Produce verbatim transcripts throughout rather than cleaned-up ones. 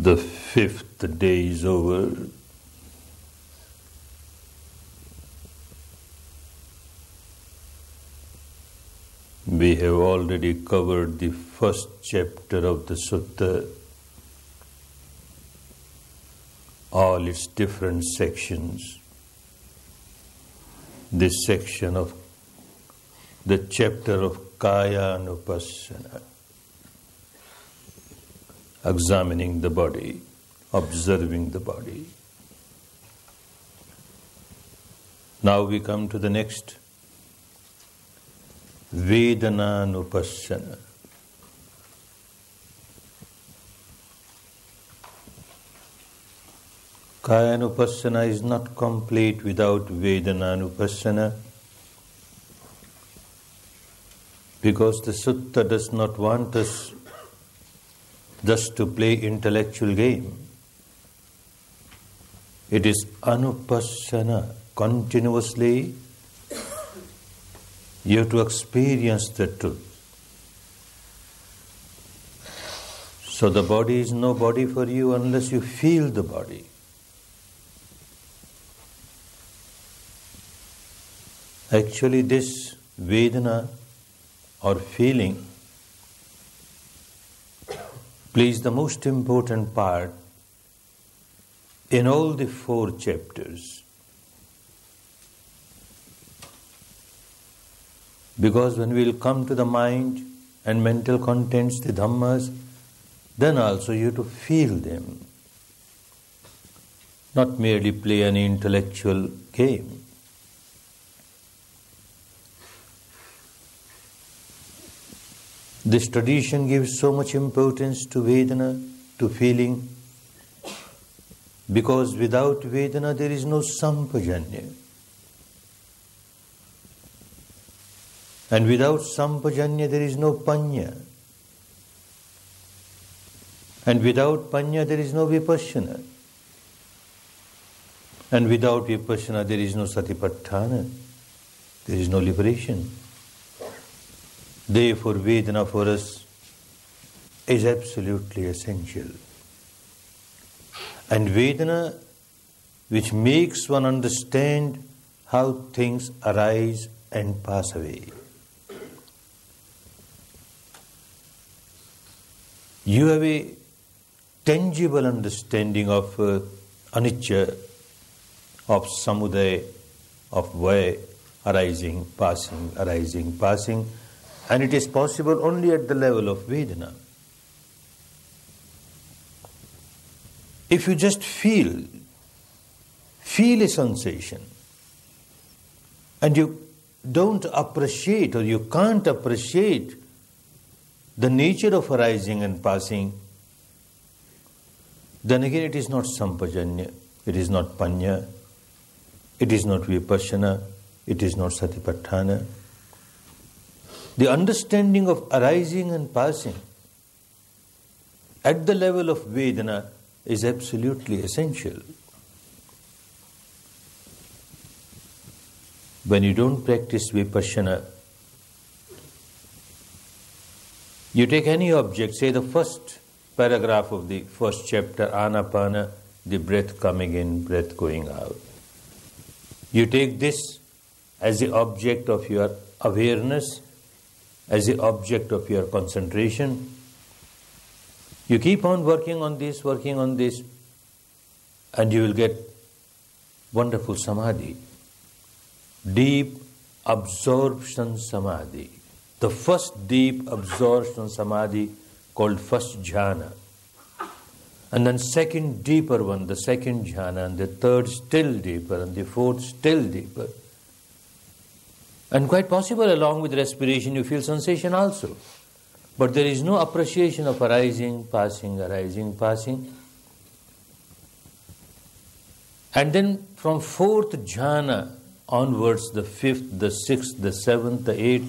The fifth day is over. We have already covered the first chapter of the Sutta, all its different sections. This section of the chapter of Kaya Anupassana, examining the body, observing the body. Now we come to the next, Vedana Anupassana. Kaya Anupassana is not complete without Vedana Anupassana, because the Sutta does not want us just to play intellectual game. It is Anupassana. Continuously you have to experience the truth. So the body is no body for you unless you feel the body. Actually, this Vedana or feeling plays the most important part in all the four chapters. Because when we will come to the mind and mental contents, the Dhammas, then also you have to feel them, not merely play an intellectual game. This tradition gives so much importance to Vedana, to feeling, because without Vedana there is no Sampajanya. And without Sampajanya there is no Panya. And without Panya there is no Vipassana. And without Vipassana there is no Satipatthana. There is no liberation. Therefore, Vedana for us is absolutely essential. And Vedana, which makes one understand how things arise and pass away. You have a tangible understanding of uh, anicca, of samudaya, of vaya, arising, passing, arising, passing. And it is possible only at the level of Vedana. If you just feel, feel a sensation, and you don't appreciate or you can't appreciate the nature of arising and passing, then again it is not Sampajanya, it is not Panya, it is not Vipassana, it is not Satipatthana. The understanding of arising and passing at the level of Vedana is absolutely essential. When you don't practice Vipassana, you take any object, say the first paragraph of the first chapter, Anapana, the breath coming in, breath going out. You take this as the object of your awareness, as the object of your concentration. You keep on working on this, working on this, and you will get wonderful samadhi. Deep absorption samadhi. The first deep absorption samadhi called first jhana. And then second deeper one, the second jhana, and the third still deeper, and the fourth still deeper. And quite possible along with respiration you feel sensation also. But there is no appreciation of arising, passing, arising, passing. And then from fourth jhana onwards, the fifth, the sixth, the seventh, the eighth,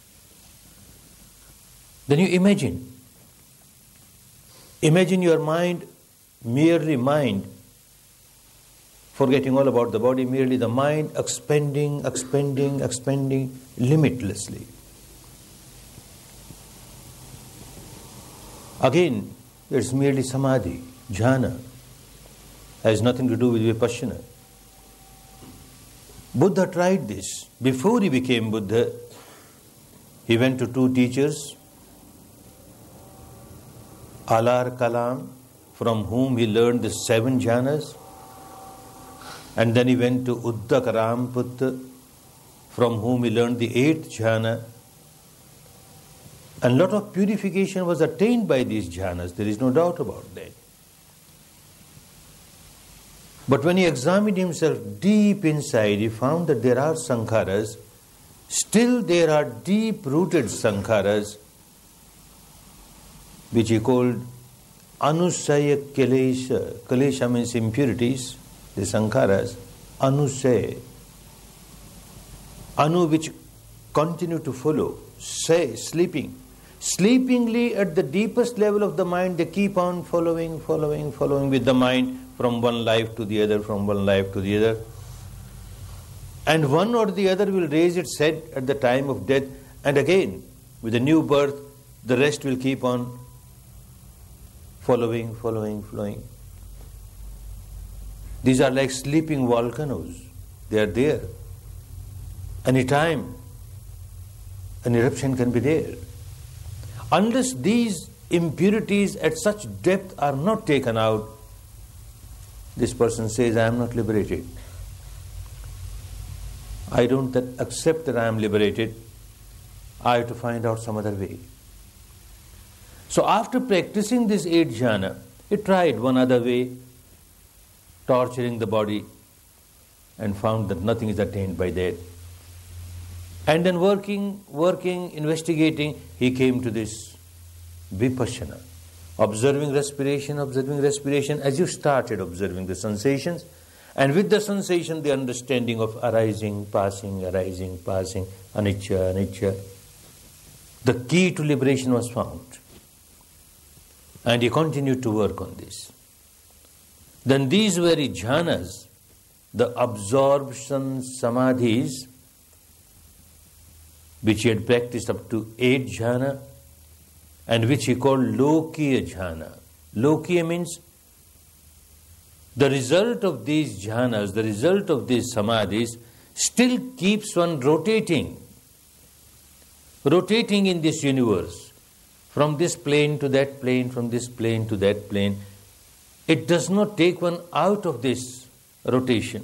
then you imagine. Imagine your mind, merely mind, forgetting all about the body, merely the mind expanding, expanding, expanding limitlessly. Again, it's merely samadhi. jhana. Has nothing to do with vipassana. Buddha tried this. Before he became Buddha, he went to two teachers, Alar Kalam, from whom he learned the seven jhanas, and then he went to Uddak Ramputta, from whom he learned the eighth jhana. And a lot of purification was attained by these jhanas, there is no doubt about that. But when he examined himself deep inside, he found that there are sankharas, still there are deep-rooted sankharas, which he called anusaya kilesha. Kilesha means impurities, the sankharas, anusaya. Anu, which continue to follow, say, sleeping. Sleepingly at the deepest level of the mind, they keep on following, following, following with the mind from one life to the other, from one life to the other. And one or the other will raise its head at the time of death, and again, with a new birth, the rest will keep on following, following, following. These are like sleeping volcanoes. They are there. Any time, an eruption can be there. Unless these impurities at such depth are not taken out, this person says, I am not liberated. I don't accept that I am liberated. I have to find out some other way. So after practicing this eight jhana, he tried one other way, torturing the body, and found that nothing is attained by that. And then working, working, investigating, he came to this vipassana. Observing respiration, observing respiration, as you started observing the sensations, and with the sensation, the understanding of arising, passing, arising, passing, anicca, anicca. The key to liberation was found. And he continued to work on this. Then these very jhanas, the absorption samadhis, which he had practiced up to eight jhana, and which he called Lokiya jhana. Lokiya means the result of these jhanas, the result of these samadhis, still keeps one rotating, rotating in this universe, from this plane to that plane, from this plane to that plane. It does not take one out of this rotation.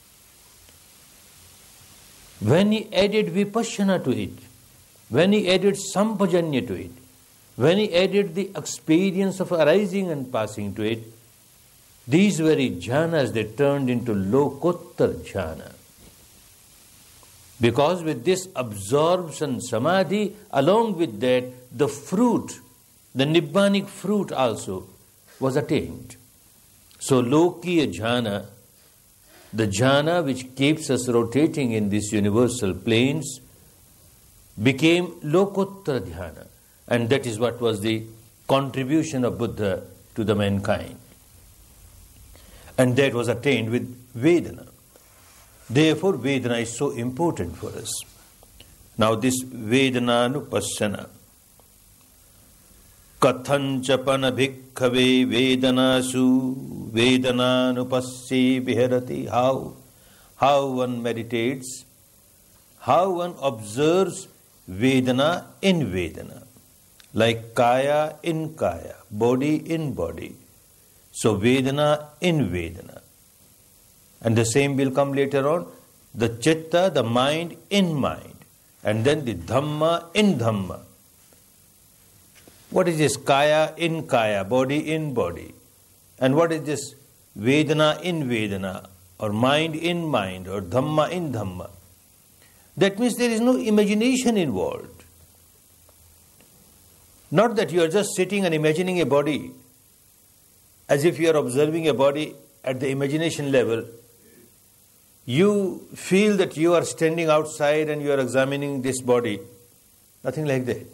When he added vipassana to it, when he added sampajanya to it, when he added the experience of arising and passing to it, these very jhanas, they turned into Lokottar jhana. Because with this absorption samadhi, along with that, the fruit, the nibbanic fruit also was attained. So Lokiya jhana, the jhana which keeps us rotating in these universal planes, became Lokottar dhyana. And that is what was the contribution of Buddha to the mankind. And that was attained with Vedana. Therefore, Vedana is so important for us. Now this Vedananupassana. Kathanchapana bhikkhave Vedanasu Vedananupassi viharati. How? How one meditates, how one observes Vedana in Vedana. Like Kaya in Kaya, body in body. So Vedana in Vedana. And the same will come later on, the Chitta, the mind in mind. And then the Dhamma in Dhamma. What is this? Kaya in Kaya, body in body. And what is this? Vedana in Vedana, or mind in mind, or Dhamma in Dhamma. That means there is no imagination involved. Not that you are just sitting and imagining a body as if you are observing a body at the imagination level. You feel that you are standing outside and you are examining this body. Nothing like that.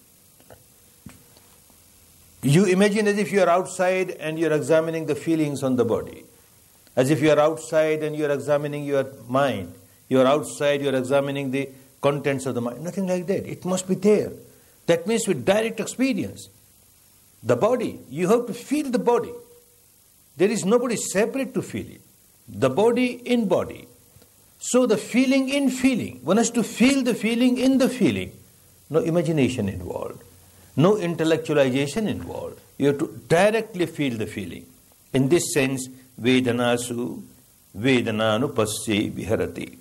You imagine as if you are outside and you are examining the feelings on the body. As if you are outside and you are examining your mind. You are outside, you are examining the contents of the mind. Nothing like that. It must be there. That means with direct experience. The body, you have to feel the body. there is nobody separate to feel it. The body in body. So the feeling in feeling. One has to feel the feeling in the feeling. No imagination involved. No intellectualization involved. You have to directly feel the feeling. In this sense, Vedanasu Vedananu Passi Viharati.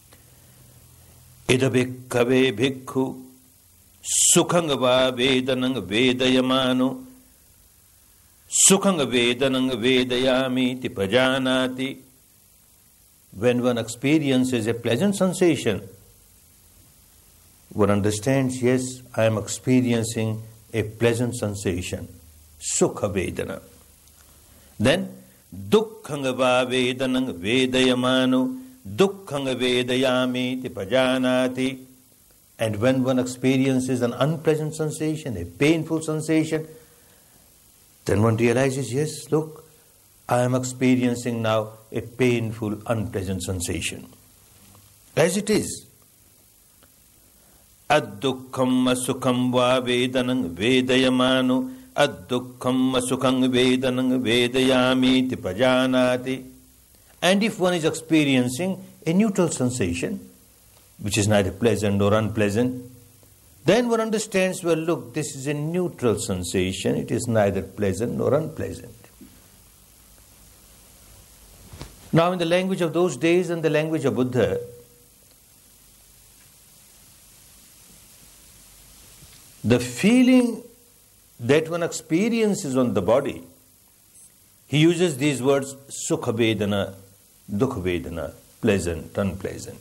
Ida bhikkave bhikkhu Sukhangava Vedanang Vedayamanu Sukhanga Vedanang Vedayami Tipajanati. When one experiences a pleasant sensation, one understands, yes, I am experiencing a pleasant sensation. Sukha Vedana. Then, Dukkhanga Vedanang Vedayamanu Dukkhanga Vedayami Tipajanati. And when one experiences an unpleasant sensation, a painful sensation, then one realizes, yes, look, I am experiencing now a painful, unpleasant sensation. As it is. Ad-dukkham asukham va vedanang vedayamanu ad-dukkham asukham vedanang vedayami tipajanati. And if one is experiencing a neutral sensation, which is neither pleasant nor unpleasant, then one understands, well, look, this is a neutral sensation. It is neither pleasant nor unpleasant. Now, in the language of those days and the language of Buddha, the feeling that one experiences on the body, he uses these words, Sukha Vedana, Dukha Vedana, pleasant, unpleasant.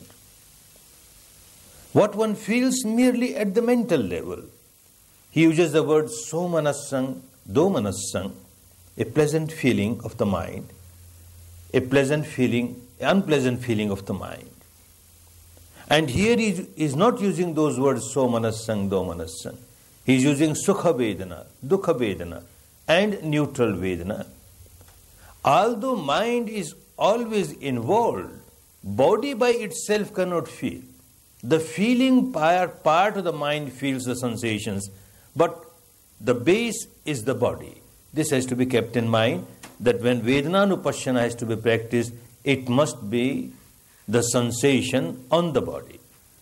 What one feels merely at the mental level, he uses the word Somanassang, Domanassang, a pleasant feeling of the mind, a pleasant feeling, unpleasant feeling of the mind. And here he is not using those words Somanassang, Domanassang. He is using Sukha Vedana, Dukha Vedana, and neutral Vedana. Although mind is always involved, body by itself cannot feel. The feeling part, part of the mind feels the sensations, but the base is the body. This has to be kept in mind, that when Vedananupashyana has to be practiced, it must be the sensation on the body.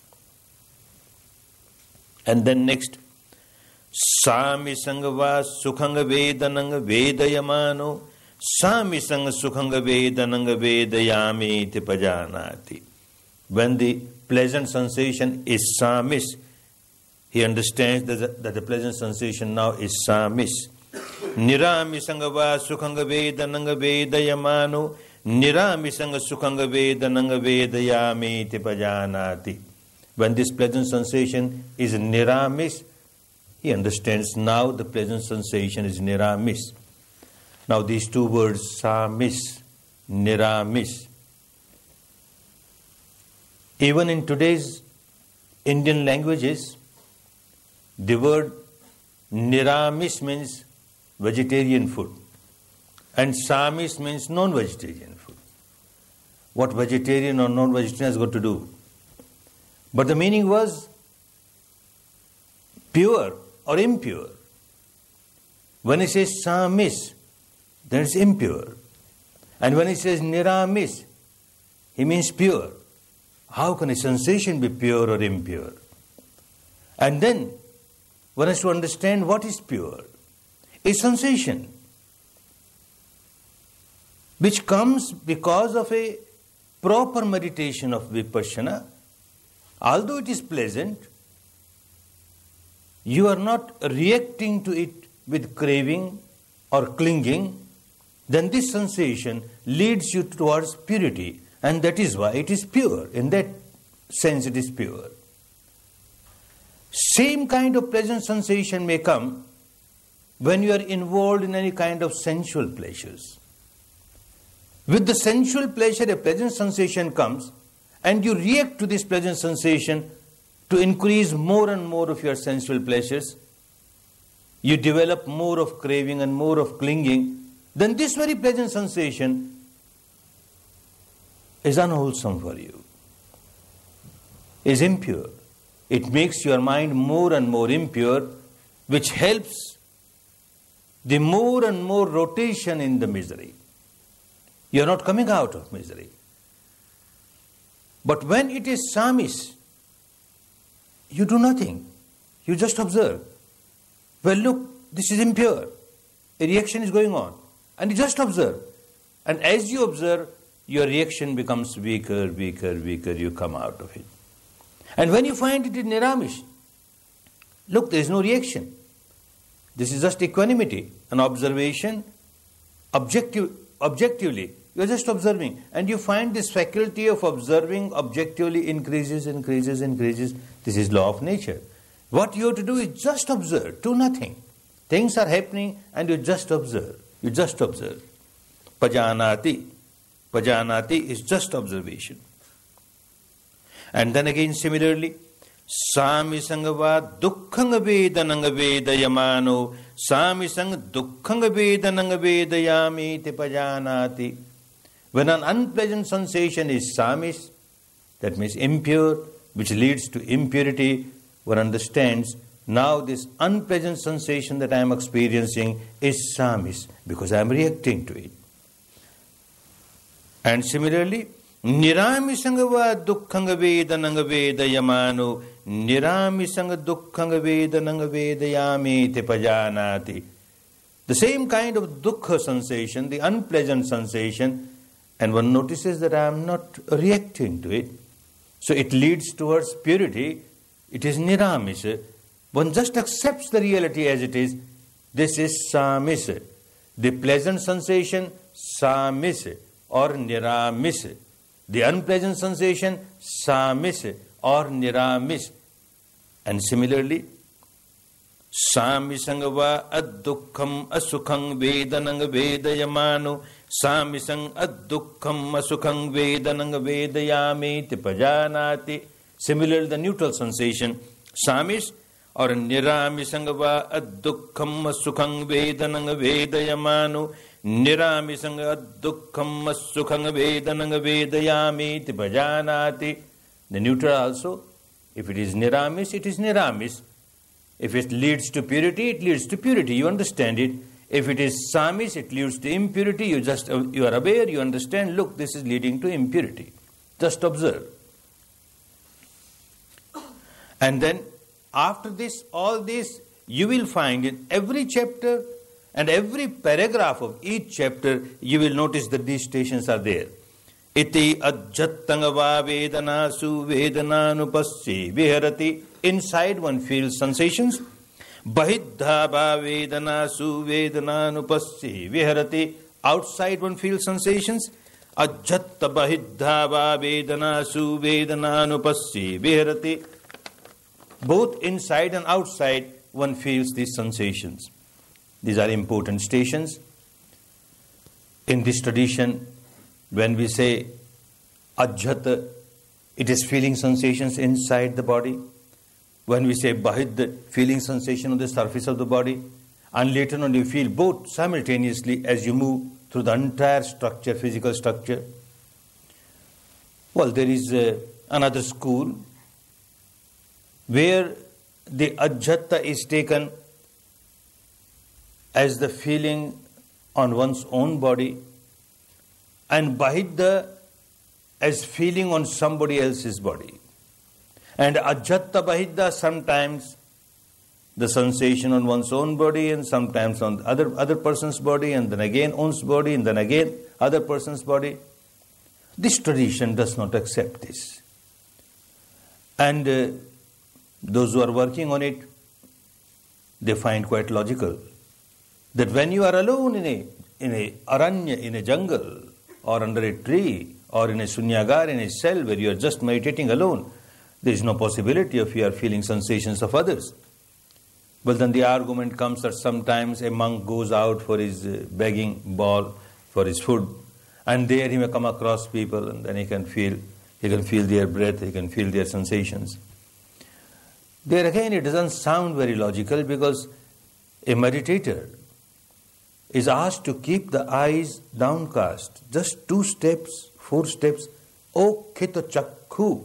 And then next, Sami Sangava Sukhanga Vedananga Vedayamano Sami Sanga Sukhanga Vedananga Vedayami Tipajanati. When the pleasant sensation is samis, he understands that the, that the pleasant sensation now is samis. Nirami Sangava Sukhanga Vedananga Vedayamano Nirami Sanga Sukhanga Vedananga Vedayami Tipajanati. When this pleasant sensation is niramis, he understands now the pleasant sensation is niramis. Now these two words, samis, niramis. Even in today's Indian languages, the word niramis means vegetarian food and samis means non-vegetarian food. What vegetarian or non-vegetarian has got to do? But the meaning was pure or impure. When he says samis, then it's impure. And when he says niramis, he means pure. How can a sensation be pure or impure? And then one has to understand what is pure. A sensation which comes because of a proper meditation of vipassana. Although it is pleasant, you are not reacting to it with craving or clinging, then this sensation leads you towards purity, and that is why it is pure. In that sense it is pure. Same kind of pleasant sensation may come when you are involved in any kind of sensual pleasures. With the sensual pleasure, a pleasant sensation comes, and you react to this pleasant sensation to increase more and more of your sensual pleasures. You develop more of craving and more of clinging. Then this very pleasant sensation is unwholesome for you, is impure. It makes your mind more and more impure, which helps the more and more rotation in the misery. You are not coming out of misery. But when it is samis, you do nothing. You just observe. Well, look, this is impure. A reaction is going on. And you just observe. And as you observe, your reaction becomes weaker, weaker, weaker. You come out of it. And when you find it in Niramish, look, there is no reaction. This is just equanimity, an observation, objective, objectively. You are just observing. And you find this faculty of observing objectively increases, increases, increases. This is law of nature. What you have to do is just observe, do nothing. Things are happening and you just observe. You just observe. Pajanati. Pajanati is just observation. And then again similarly, Samisangava dukkhanga vedananga vedayamano Samisang dukkhanga vedananga vedayami te pajanati. When an unpleasant sensation is samis, that means impure, which leads to impurity, one understands now this unpleasant sensation that I am experiencing is samis because I am reacting to it. And similarly, Niramisangava dukkhanga vedananga vedayamano Niramisanga dukkhanga vedananga vedayami te pajanati. The same kind of dukkha sensation, the unpleasant sensation, and one notices that I am not reacting to it. So it leads towards purity. It is niramis. One just accepts the reality as it is. This is samis. The pleasant sensation, samis or niramis. The unpleasant sensation, samis or niramis. And similarly, Samisangava ad-dukkham asukham vedananga vedayamano Samisang ad-dukkham asukham vedananga vedayami te pajanati. Similarly, the neutral sensation, samis or niramisangava ad-dukkham asukham vedananga vedayamano Niramisanga ad-dukkham asukham vedananga vedayami te pajanati. The neutral also, if it is niramis, it is niramis. If it leads to purity, it leads to purity. You understand it. If it is samis, it leads to impurity. You just you are aware, you understand, look, this is leading to impurity. Just observe. And then after this, all this, you will find in every chapter and every paragraph of each chapter, you will notice that these stations are there. Iti ajjattangava vedanasu vedananupassi viharati. Inside one feels sensations. Bahiddhava vedanasu vedananupassi viharati. Outside one feels sensations. Ajjatta bahiddhava vedanasu vedananupassi viharati. Both inside and outside one feels these sensations. These are important stations. In this tradition, when we say ajjat, it is feeling sensations inside the body. When we say bahid, feeling sensation on the surface of the body. And later on you feel both simultaneously as you move through the entire structure, physical structure. Well, there is uh, another school where the ajjata is taken as the feeling on one's own body, and bahidda as feeling on somebody else's body. And ajjatta bahidda, sometimes the sensation on one's own body, and sometimes on other other person's body, and then again one's body, and then again other person's body. This tradition does not accept this. And uh, those who are working on it, they find quite logical that when you are alone in a in a aranya, in a jungle, or under a tree, or in a sunyagar, in a cell where you are just meditating alone, there is no possibility of you are feeling sensations of others. But then the argument comes that sometimes a monk goes out for his uh, begging bowl, for his food, and there he may come across people, and then he can feel, he can feel their breath, he can feel their sensations. There again, it doesn't sound very logical, because a meditator is asked to keep the eyes downcast, just two steps, four steps, O khito chakku.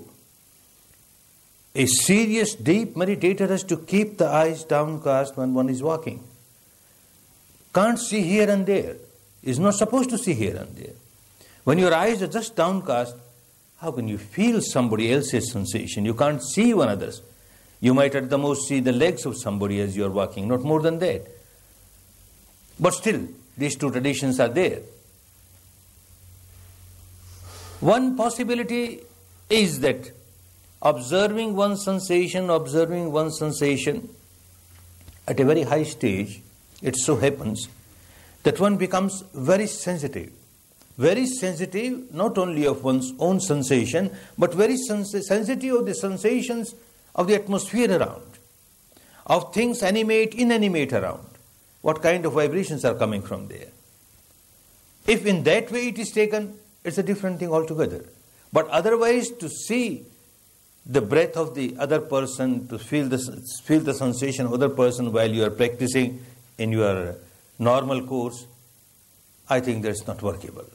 A serious, deep meditator has to keep the eyes downcast when one is walking. Can't see here and there. Is not supposed to see here and there. When your eyes are just downcast, how can you feel somebody else's sensation? You can't see one another's. You might at the most see the legs of somebody as you are walking, not more than that. But still, these two traditions are there. One possibility is that observing one sensation, observing one sensation at a very high stage, it so happens that one becomes very sensitive. Very sensitive not only of one's own sensation, but very sens- sensitive of the sensations of the atmosphere around, of things animate, inanimate around. What kind of vibrations are coming from there? If in that way it is taken, it's a different thing altogether. But otherwise, to see the breath of the other person, to feel the, feel the sensation of other person while you are practicing in your normal course, I think that's not workable.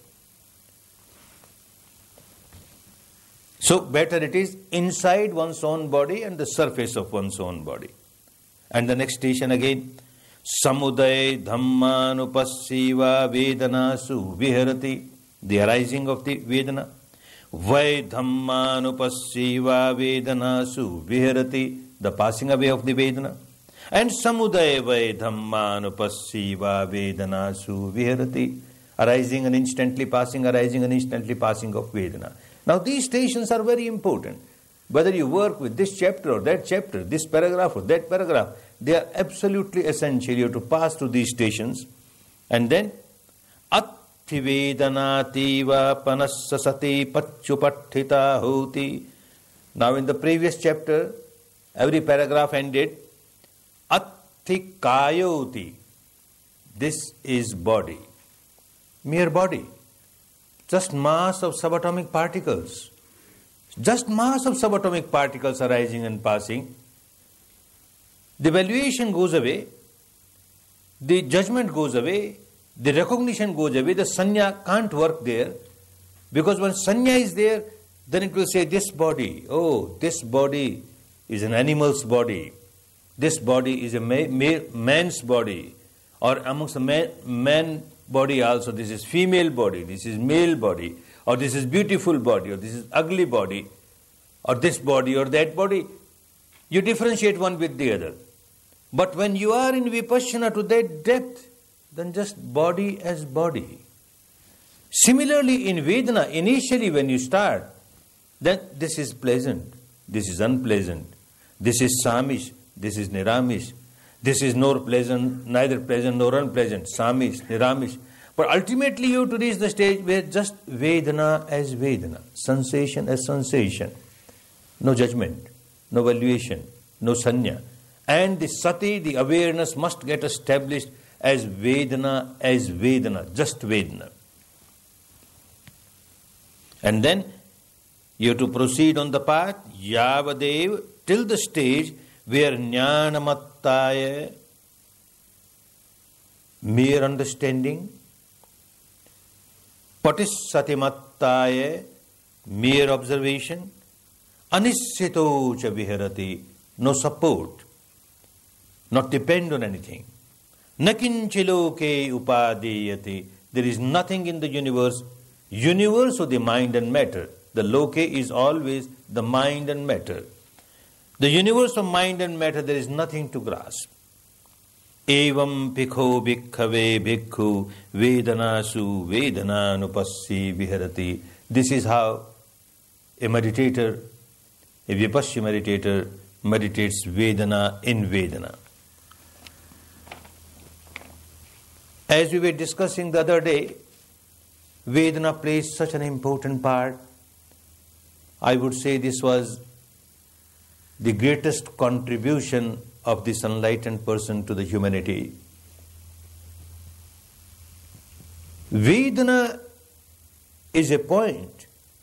So better it is inside one's own body and the surface of one's own body. And the next station again, Samuday Dhammanupassiva Vedanasu Viharati, the arising of the Vedana. Vai Dhammanupassiva Vedanasu Viharati, the passing away of the Vedana. And Samuday Vai Dhammanupassiva Vedanasu Viharati, arising and instantly passing, arising and instantly passing of Vedana. Now these stations are very important. Whether you work with this chapter or that chapter, this paragraph or that paragraph, they are absolutely essential. You have to pass through these stations. And then, Atti Vedanativa Panassasati Pachupattita Hoti. Now in the previous chapter, every paragraph ended, Atti Kayoti. This is body. Mere body. Just mass of subatomic particles. Just mass of subatomic particles arising and passing. The valuation goes away. The judgment goes away. The recognition goes away. The sanya can't work there. Because when sanya is there, then it will say this body. Oh, this body is an animal's body. This body is a ma- ma- man's body. Or amongst the man, man body also, this is female body, this is male body, or this is beautiful body, or this is ugly body, or this body or that body. You differentiate one with the other. But when you are in vipassana to that depth, then just body as body. Similarly in Vedana, initially when you start, that this is pleasant, this is unpleasant, this is samish, this is niramish, this is nor pleasant, neither pleasant nor unpleasant, samish, niramish. But ultimately you have to reach the stage where just Vedana as Vedana, sensation as sensation, no judgment, no valuation, no sanya. And the sati, the awareness must get established as Vedana as Vedana, just Vedana. And then you have to proceed on the path, Yavadev, till the stage where Jnanamattaya, mere understanding, Patissatimattaya, mere observation, Anissito cha viharati, no support, not depend on anything. Nakinchiloke upadeyati, there is nothing in the universe, universe of the mind and matter. The loke is always the mind and matter. The universe of mind and matter, there is nothing to grasp. Evam pikho bhikkhave bhikkhu vedanasu vedananupassi viharati. This is how a meditator, a vipassana meditator, meditates Vedana in Vedana. As we were discussing the other day, Vedana plays such an important part. I would say this was the greatest contribution of this enlightened person to the humanity. Vedana is a point.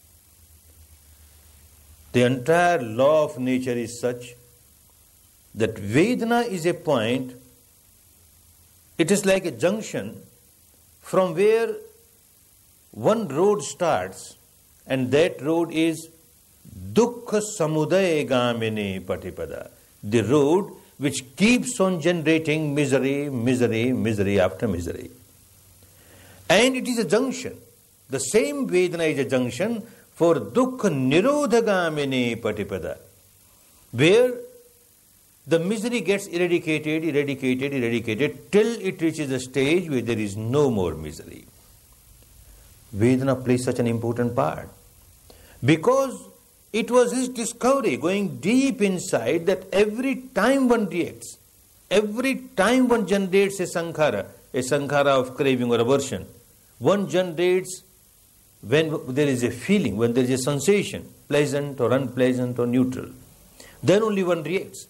The entire law of nature is such that Vedana is a point. It is like a junction from where one road starts, and that road is Dukkha Samudaya Gamini Patipada, the road which keeps on generating misery, misery, misery after misery. And it is a junction. The same Vedana is a junction for Dukkha Nirodhagamini Patipada, where the misery gets eradicated, eradicated, eradicated, till it reaches a stage where there is no more misery. Vedana plays such an important part, because it was his discovery, going deep inside, that every time one reacts, every time one generates a sankhara, a sankhara of craving or aversion, one generates when there is a feeling, when there is a sensation, pleasant or unpleasant or neutral, then only one reacts.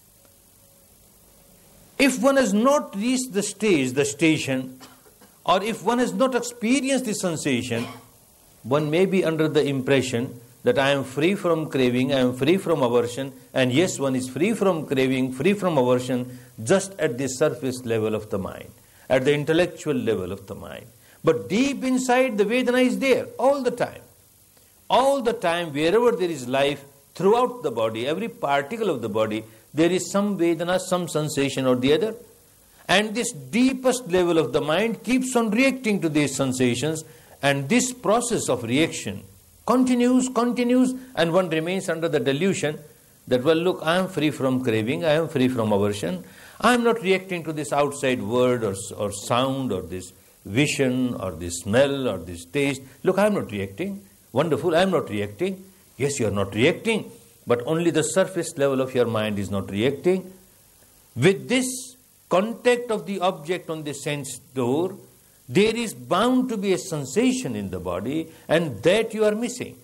If one has not reached the stage, the station, or if one has not experienced the sensation, one may be under the impression that I am free from craving, I am free from aversion, and yes, one is free from craving, free from aversion, just at the surface level of the mind, at the intellectual level of the mind. But deep inside, the Vedana is there all the time. All the time, wherever there is life, throughout the body, every particle of the body, there is some Vedana, some sensation or the other. And this deepest level of the mind keeps on reacting to these sensations, and this process of reaction continues, continues, and one remains under the delusion that, well, look, I am free from craving, I am free from aversion, I am not reacting to this outside word or, or sound or this vision or this smell or this taste. Look, I am not reacting. Wonderful, I am not reacting. Yes, you are not reacting, but only the surface level of your mind is not reacting. With this contact of the object on the sense door, there is bound to be a sensation in the body, and that you are missing.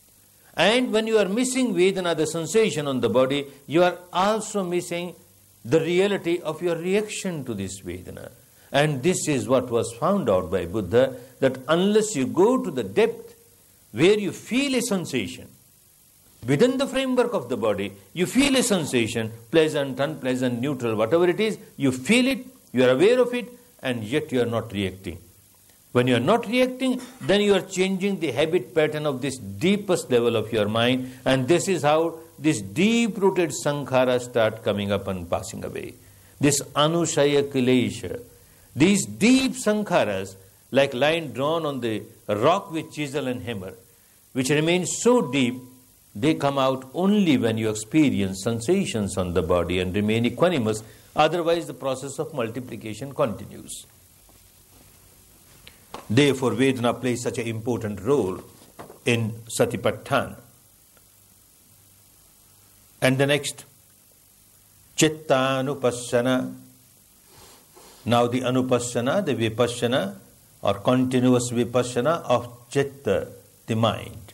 And when you are missing Vedana, the sensation on the body, you are also missing the reality of your reaction to this Vedana. And this is what was found out by Buddha, that unless you go to the depth where you feel a sensation, within the framework of the body, you feel a sensation, pleasant, unpleasant, neutral, whatever it is, you feel it, you are aware of it, and yet you are not reacting. When you are not reacting, then you are changing the habit pattern of this deepest level of your mind, and this is how these deep-rooted sankharas start coming up and passing away. This anushaya kilesha, these deep sankharas, like line drawn on the rock with chisel and hammer, which remain so deep, they come out only when you experience sensations on the body and remain equanimous. Otherwise, the process of multiplication continues. Therefore, Vedana plays such an important role in Satipatthana. And the next, Chittanupassana. Now the Anupassana, the Vipassana, or continuous Vipassana of Chitta, the mind.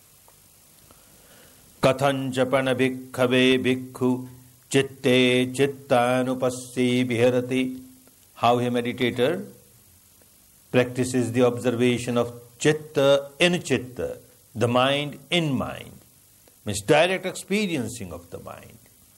Kathanchapana bhikkhave bhikkhu chitte chittanupassi viharati. How a meditator practices the observation of chitta in chitta, the mind in mind, means direct experiencing of the mind.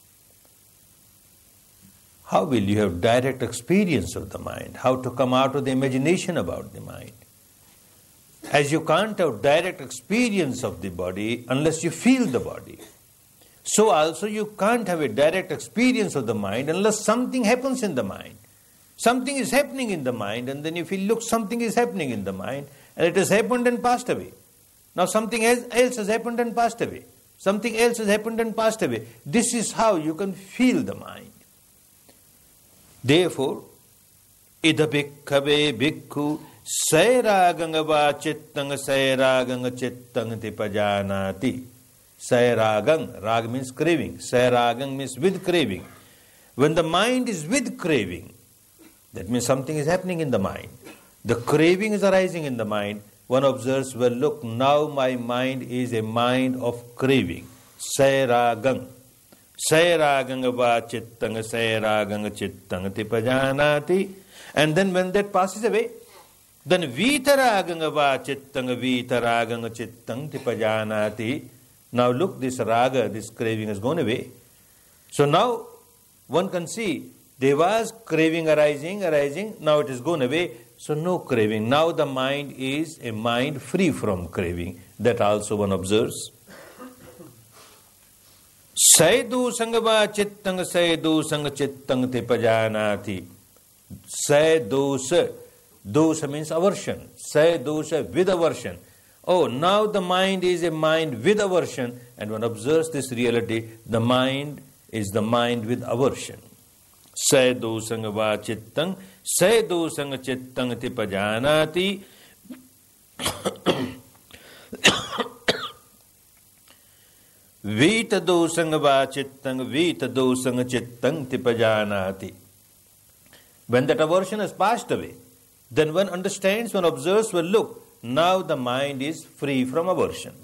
How will you have direct experience of the mind? How to come out of the imagination about the mind? As you can't have direct experience of the body unless you feel the body, so also you can't have a direct experience of the mind unless something happens in the mind. Something is happening in the mind, and then you feel, look, something is happening in the mind, and it has happened and passed away. Now something else has happened and passed away. Something else has happened and passed away. This is how you can feel the mind. Therefore, idha bhikkhave bhikkhu sairaganga chittanga sairaganga chittanga tipajanati. Sairagang, rag means craving. Sairagang means with craving. When the mind is with craving, that means something is happening in the mind. The craving is arising in the mind. One observes, well, look, now my mind is a mind of craving. Sairagang. Sairaganga va chittanga sairaganga chittanga tipajanati. And then when that passes away, then vitaraganga va chittanga vitaraganga chittanga tipajanati. Now look, this raga, this craving has gone away. So now one can see there was craving arising, arising, now it has gone away. So no craving. Now the mind is a mind free from craving. That also one observes. Saidu sangava chittanga saidu sanga chittanga te pajanati. Saidosa, Dosha means aversion. Say dosha with aversion. Oh, now the mind is a mind with aversion, and one observes this reality, the mind is the mind with aversion. Say dosanga va chittang, say dosanga chittang ti pajanati. Vita dosanga va chittang, vita dosanga chittang ti pajanati. When that aversion has passed away, then one understands, one observes, well, look, now the mind is free from aversion.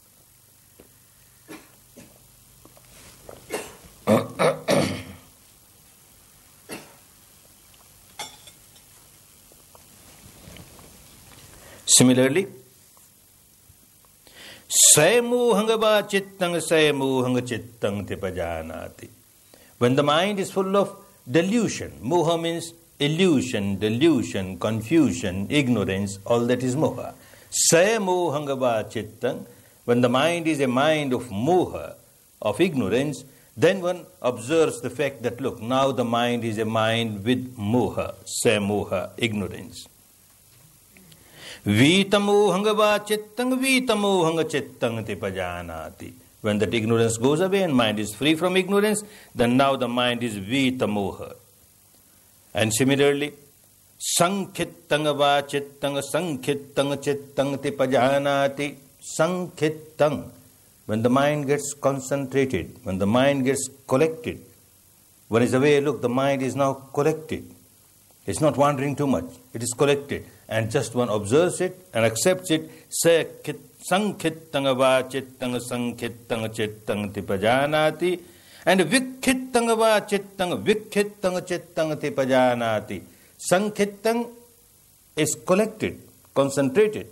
Similarly, Sayamuhanga va chittang sayamuhanga chittang te pajanati. When the mind is full of delusion, moha means illusion, delusion, confusion, ignorance, all that is moha. Sayamuhanga va chittang. When the mind is a mind of moha, of ignorance, then one observes the fact that, look, now the mind is a mind with moha, sayamoha, ignorance. Vitamohanga va chittang, vitamohanga chittang te pajanati. When that ignorance goes away and mind is free from ignorance, then now the mind is vitamoha. And similarly, sankhitanga va chittang, sankhitanga chittang te pajanati. Sankhitang. When the mind gets concentrated, when the mind gets collected, one is aware, look, the mind is now collected. It's not wandering too much. It is collected. And just one observes it and accepts it. Say, sankhitanga va chittanga sankhitanga chittanga te pajanati. And vikhittanga va chittanga vikhittanga chittanga te pajanati. Sankhitang is collected, concentrated.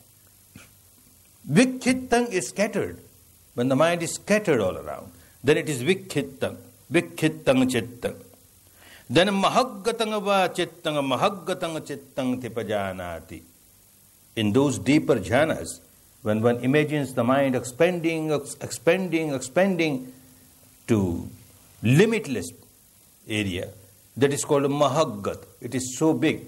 Vikhittang is scattered. When the mind is scattered all around, then it is vikhittang, vikhittang chittang. Then mahaggatanga va chittanga mahaggatanga chittang te pajanati. In those deeper jhanas, when one imagines the mind expanding, expanding, expanding to limitless area, that is called mahaggat. It is so big.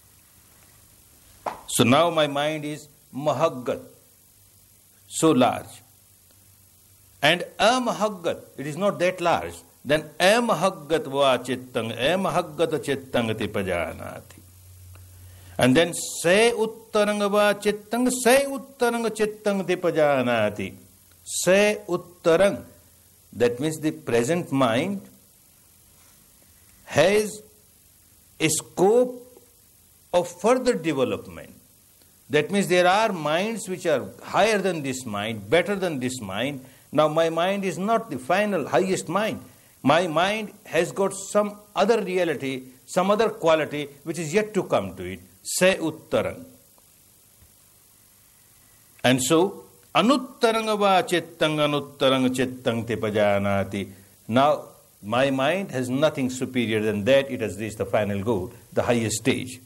So now my mind is mahaggat, so large. And amahaggat, it is not that large. Then amahaggat va chittang, amahaggat chittang te pajanati. And then se uttaranga va chittang, se uttaranga chittang te pajanati. Se uttarang, that means the present mind has a scope of further development. That means there are minds which are higher than this mind, better than this mind. Now my mind is not the final highest mind. My mind has got some other reality, some other quality which is yet to come to it. Se uttarang. And so, anuttaranga va chittang anuttaranga chittang te pajanati. Now, my mind has nothing superior than that. It has reached the final goal, the highest stage.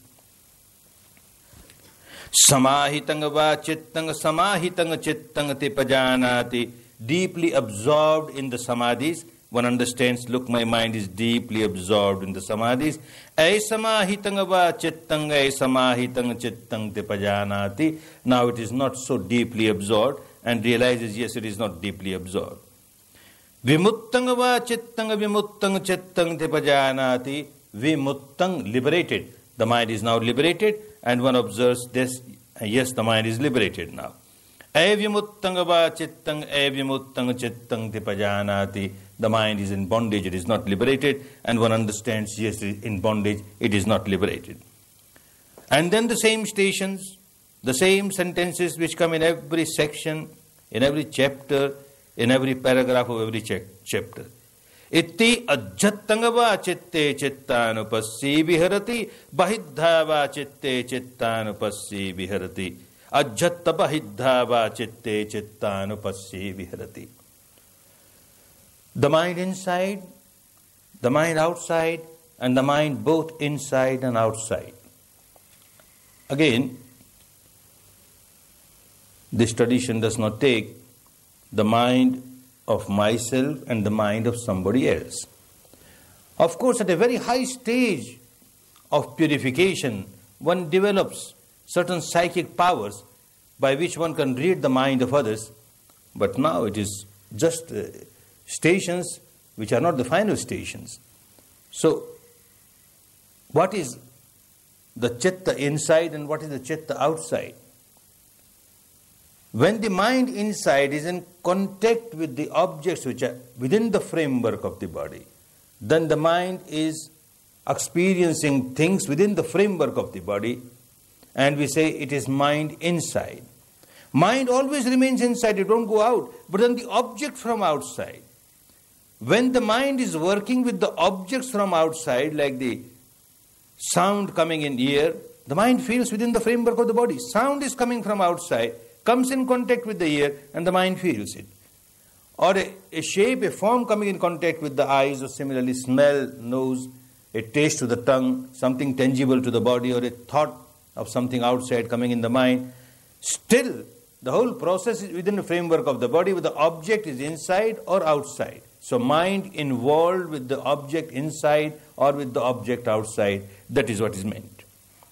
Samahitanga va chittanga samahitanga chittanga te pajanati. Deeply absorbed in the samadhis, one understands, look, my mind is deeply absorbed in the samadhis. Aisamahitanga va chittanga aisamahitanga chittang te pajanati. Now it is not so deeply absorbed and realizes, yes, it is not deeply absorbed. Vimuttanga va chittanga vimuttanga chittang te pajanati. Vimuttang, liberated. The mind is now liberated, and one observes this, yes, the mind is liberated now. Avimuttanga va chittang avimuttanga chittang te pajanati. The mind is in bondage, it is not liberated, and one understands, yes, in bondage, it is not liberated. And then the same stations, the same sentences which come in every section, in every chapter, in every paragraph of every ch- chapter. Itti ajjattanga va chitte chittanupassi viharati bahiddha va chitte chittanupassi viharati. Ajjatta bahiddha va chitte chittanupassi viharati. The mind inside, the mind outside, and the mind both inside and outside. Again, this tradition does not take the mind of myself and the mind of somebody else. Of course, at a very high stage of purification, one develops certain psychic powers by which one can read the mind of others. But now it is just uh, stations which are not the final stations. So, what is the chitta inside and what is the chitta outside? When the mind inside is in contact with the objects which are within the framework of the body, then the mind is experiencing things within the framework of the body, and we say it is mind inside. Mind always remains inside, it won't go out, but then the object from outside. When the mind is working with the objects from outside, like the sound coming in ear, the mind feels within the framework of the body. Sound is coming from outside, comes in contact with the ear, and the mind feels it. Or a, a shape, a form coming in contact with the eyes, or similarly smell, nose, a taste to the tongue, something tangible to the body, or a thought of something outside coming in the mind. Still, the whole process is within the framework of the body, whether the object is inside or outside. So mind involved with the object inside or with the object outside, that is what is meant.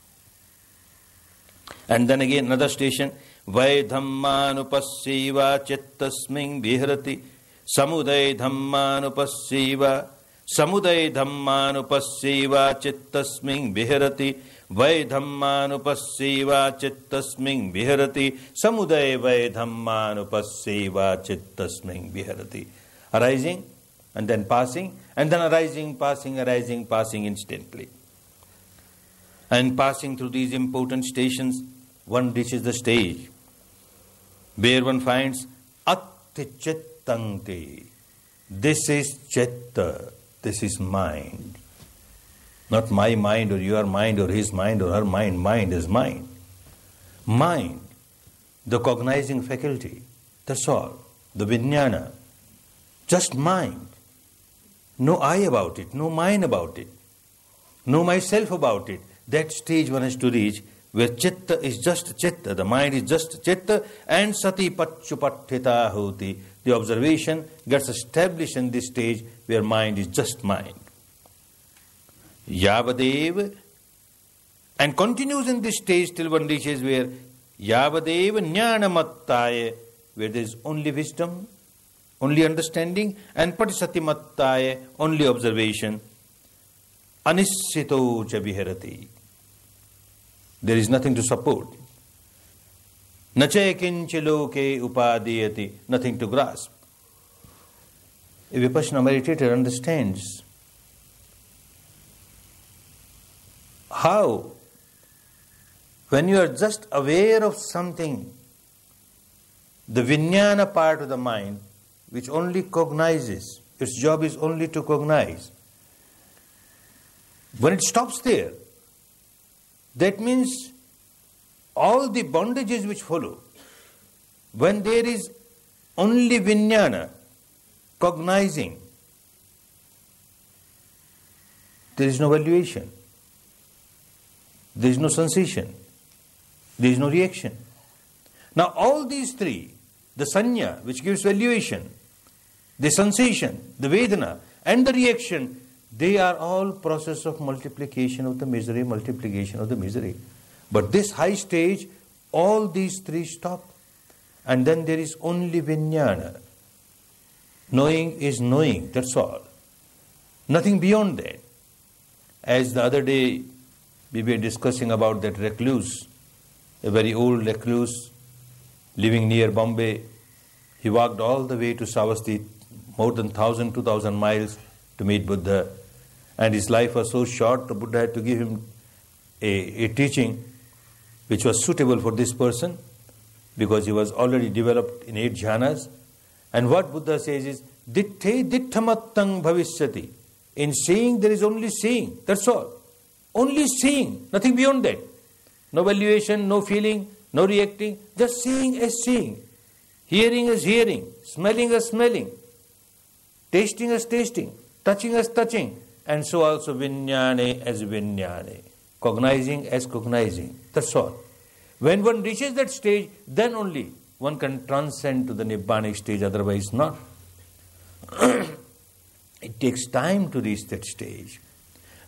And then again another station, Vai dhammanupassiva chittasming vihrati samuday dhammanupassiva samuday dhammanupassiva chittasming vihrati Vai dhammanupassiva chittasming vihrati samuday vai dhammanupassiva chittasming vihrati. Arising and then passing, and then arising, passing, arising, passing instantly. And passing through these important stations, one reaches the stage where one finds atti chittanti. This is chitta, this is mind. Not my mind or your mind or his mind or her mind. Mind is mind. Mind, the cognizing faculty, that's all. The vijnana, just mind. No I about it, no mine about it, no myself about it. That stage one has to reach where chitta is just chitta, the mind is just chitta, and sati pachupattita hoti. The observation gets established in this stage where mind is just mind. Yavadev, and continues in this stage till one reaches where Yavadev jnanamattaya, where there is only wisdom, only understanding, and patisatimattaya, only observation. Anissito cha viharati. There is nothing to support. Nache kinche loke upadiyati, nothing to grasp. A Vipassana meditator understands how, when you are just aware of something, the vijnana part of the mind, which only cognizes, its job is only to cognize. When it stops there, that means all the bondages which follow, when there is only vijnana, cognizing, there is no valuation, there is no sensation, there is no reaction. Now all these three, the sanya which gives valuation, the sensation, the vedana, and the reaction, they are all process of multiplication of the misery, multiplication of the misery. But this high stage, all these three stop. And then there is only vijnana. Knowing is knowing, that's all. Nothing beyond that. As the other day, we were discussing about that recluse, a very old recluse, living near Bombay. He walked all the way to Savasti, more than one thousand, two thousand miles to meet Buddha. And his life was so short, the Buddha had to give him a, a teaching which was suitable for this person, because he was already developed in eight jhanas. And what Buddha says is, ditte dittamattang bhavishyati. In seeing, there is only seeing, that's all. Only seeing, nothing beyond that. No valuation, no feeling, no reacting, just seeing as seeing. Hearing as hearing, smelling as smelling, tasting as tasting, touching as touching, and so also vijnane as vijnane, cognizing as cognizing, that's all. When one reaches that stage, then only one can transcend to the Nibbanic stage, otherwise not. It takes time to reach that stage.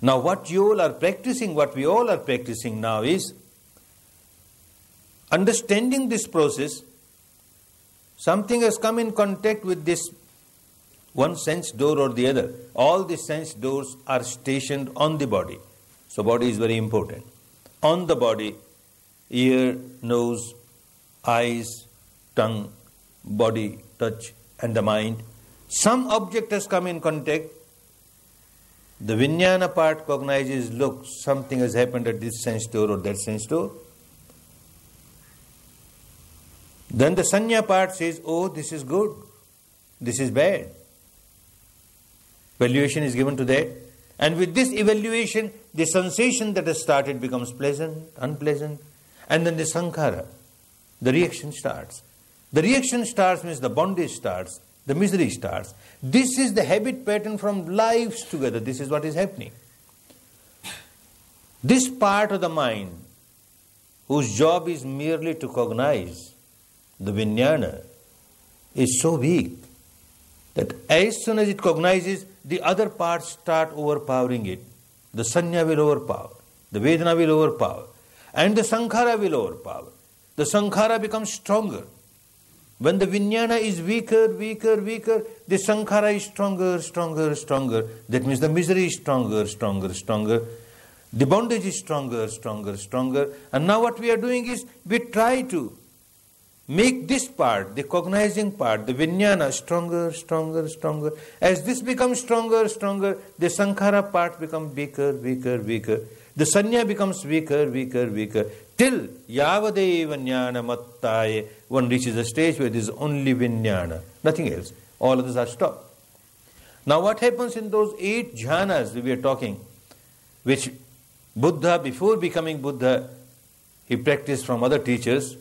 Now what you all are practicing, what we all are practicing now is understanding this process. Something has come in contact with this one sense door or the other. All the sense doors are stationed on the body. So body is very important. On the body, ear, nose, eyes, tongue, body, touch, and the mind. Some object has come in contact. The vijnana part cognizes, look, something has happened at this sense door or that sense door. Then the sanya part says, oh, this is good, this is bad. Valuation is given to that. And with this evaluation, the sensation that has started becomes pleasant, unpleasant. And then the sankhara, the reaction starts. The reaction starts means the bondage starts, the misery starts. This is the habit pattern from lives together. This is what is happening. This part of the mind, whose job is merely to cognize, the vijnana, is so weak that as soon as it cognizes, the other parts start overpowering it. The sanya will overpower, the vedana will overpower, and the sankhara will overpower. The sankhara becomes stronger. When the vijnana is weaker, weaker, weaker, the sankhara is stronger, stronger, stronger. That means the misery is stronger, stronger, stronger. The bondage is stronger, stronger, stronger. And now what we are doing is, we try to make this part, the cognizing part, the vijnana, stronger, stronger, stronger. As this becomes stronger, stronger, the sankhara part becomes weaker, weaker, weaker. The sanya becomes weaker, weaker, weaker. Till yavadeva jnana mattaye, one reaches a stage where there is only vijnana, nothing else. All others are stopped. Now what happens in those eight jhanas we are talking, which Buddha, before becoming Buddha, he practiced from other teachers.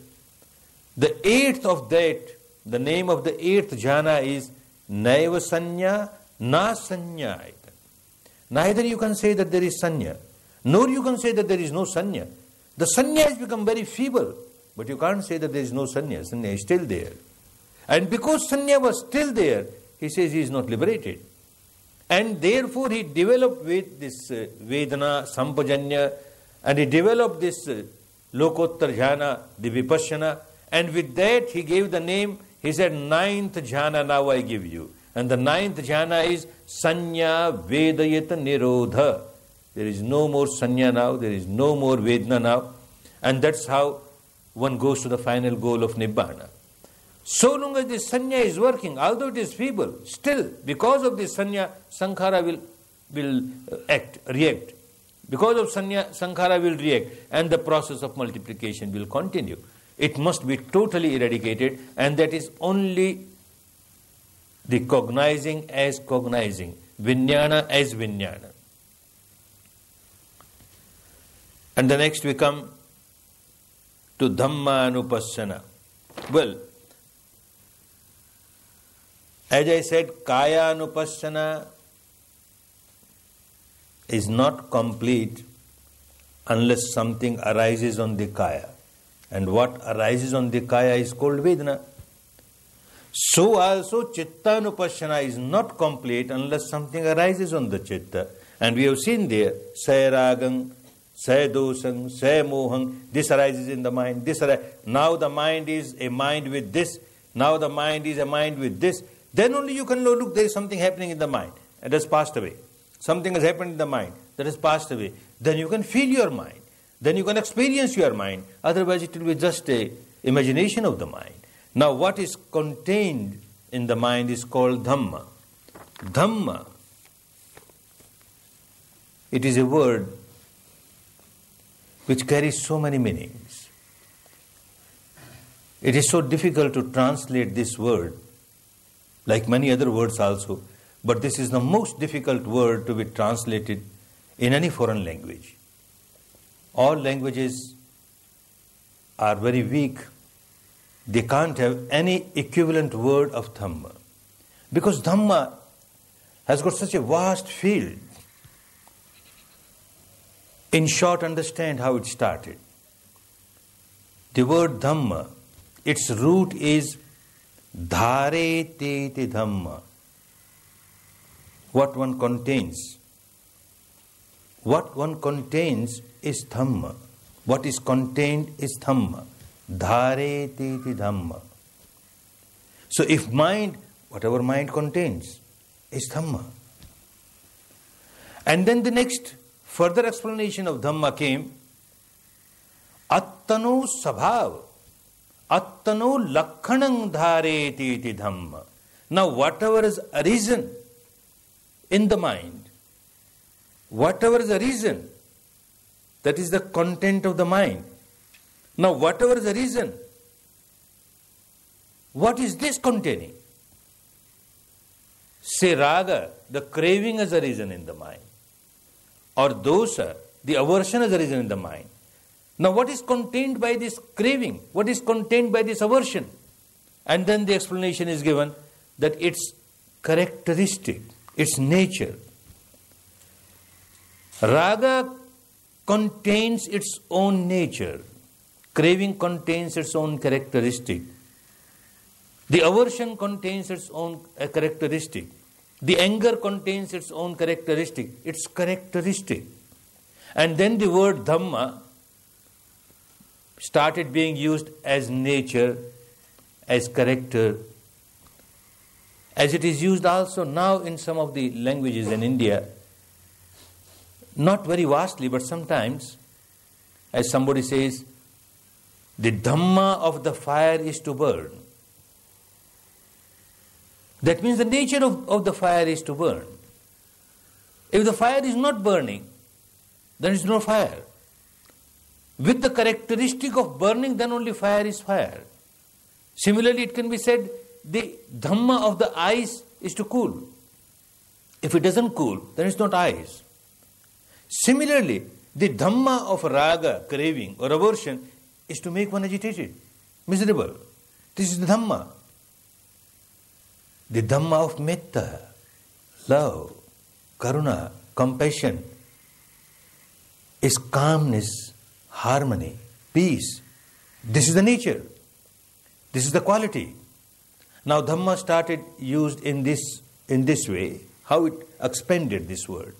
The eighth of that, the name of the eighth jhana is Naiva Sanya, Na Sanya. Neither you can say that there is sanya, nor you can say that there is no sanya. The sanya has become very feeble, but you can't say that there is no sanya. Sanya is still there. And because sanya was still there, he says he is not liberated. And therefore he developed with this uh, Vedana, Sampajanya, and he developed this uh, Lokottar jhana, the Vipassana. And with that he gave the name, he said, ninth jhana now I give you. And the ninth jhana is Sanya Vedayata Nirodha. There is no more sanya now, there is no more Vedana now. And that's how one goes to the final goal of Nibbana. So long as this sanya is working, although it is feeble, still because of this sanya, sankhara will, will act, react. Because of sanya, sankhara will react, and the process of multiplication will continue. It must be totally eradicated, and that is only the cognizing as cognizing, vijnana as vijnana. And the next we come to Dhammanupassana. Well, as I said, Kayanupassana is not complete unless something arises on the Kaya. And what arises on the Kaya is called Vedana. So also Chittanupassana is not complete unless something arises on the Chitta. And we have seen there, Sairagam, Saidosam, Saimoham, this arises in the mind, this arises. Now the mind is a mind with this, now the mind is a mind with this. Then only you can know, look, there is something happening in the mind, and has passed away. Something has happened in the mind, that has passed away. Then you can feel your mind. Then you can experience your mind. Otherwise it will be just a imagination of the mind. Now what is contained in the mind is called Dhamma. Dhamma, it is a word which carries so many meanings. It is so difficult to translate this word, like many other words also, but this is the most difficult word to be translated in any foreign language. All languages are very weak. They can't have any equivalent word of Dhamma. Because Dhamma has got such a vast field. In short, understand how it started. The word Dhamma, its root is Dhare Tete Dhamma. What one contains. what one contains is Dhamma. What is contained is Dhamma. Dhareti Dhamma. So if mind, whatever mind contains, is Dhamma. And then the next further explanation of Dhamma came, Attano Sabhav, Attano Lakkhanang Dhareti Dhamma. Now whatever has arisen in the mind, whatever is arisen, that is the content of the mind. Now whatever is arisen, what is this containing? Say raga, the craving has arisen in the mind. Or dosa, the aversion has arisen in the mind. Now what is contained by this craving? What is contained by this aversion? And then the explanation is given that its characteristic, its nature. Raga contains its own nature. Craving contains its own characteristic. The aversion contains its own uh, characteristic. The anger contains its own characteristic. Its characteristic. And then the word Dhamma started being used as nature, as character, as it is used also now in some of the languages in India. Not very vastly, but sometimes, as somebody says, the Dhamma of the fire is to burn. That means the nature of, of the fire is to burn. If the fire is not burning, then there is no fire. With the characteristic of burning, then only fire is fire. Similarly, it can be said, the Dhamma of the ice is to cool. If it doesn't cool, then it's not ice. Similarly, the Dhamma of raga, craving or aversion, is to make one agitated, miserable. This is the Dhamma. The Dhamma of metta, love, karuna, compassion, is calmness, harmony, peace. This is the nature. This is the quality. Now Dhamma started used in this, in this way, how it expanded this word.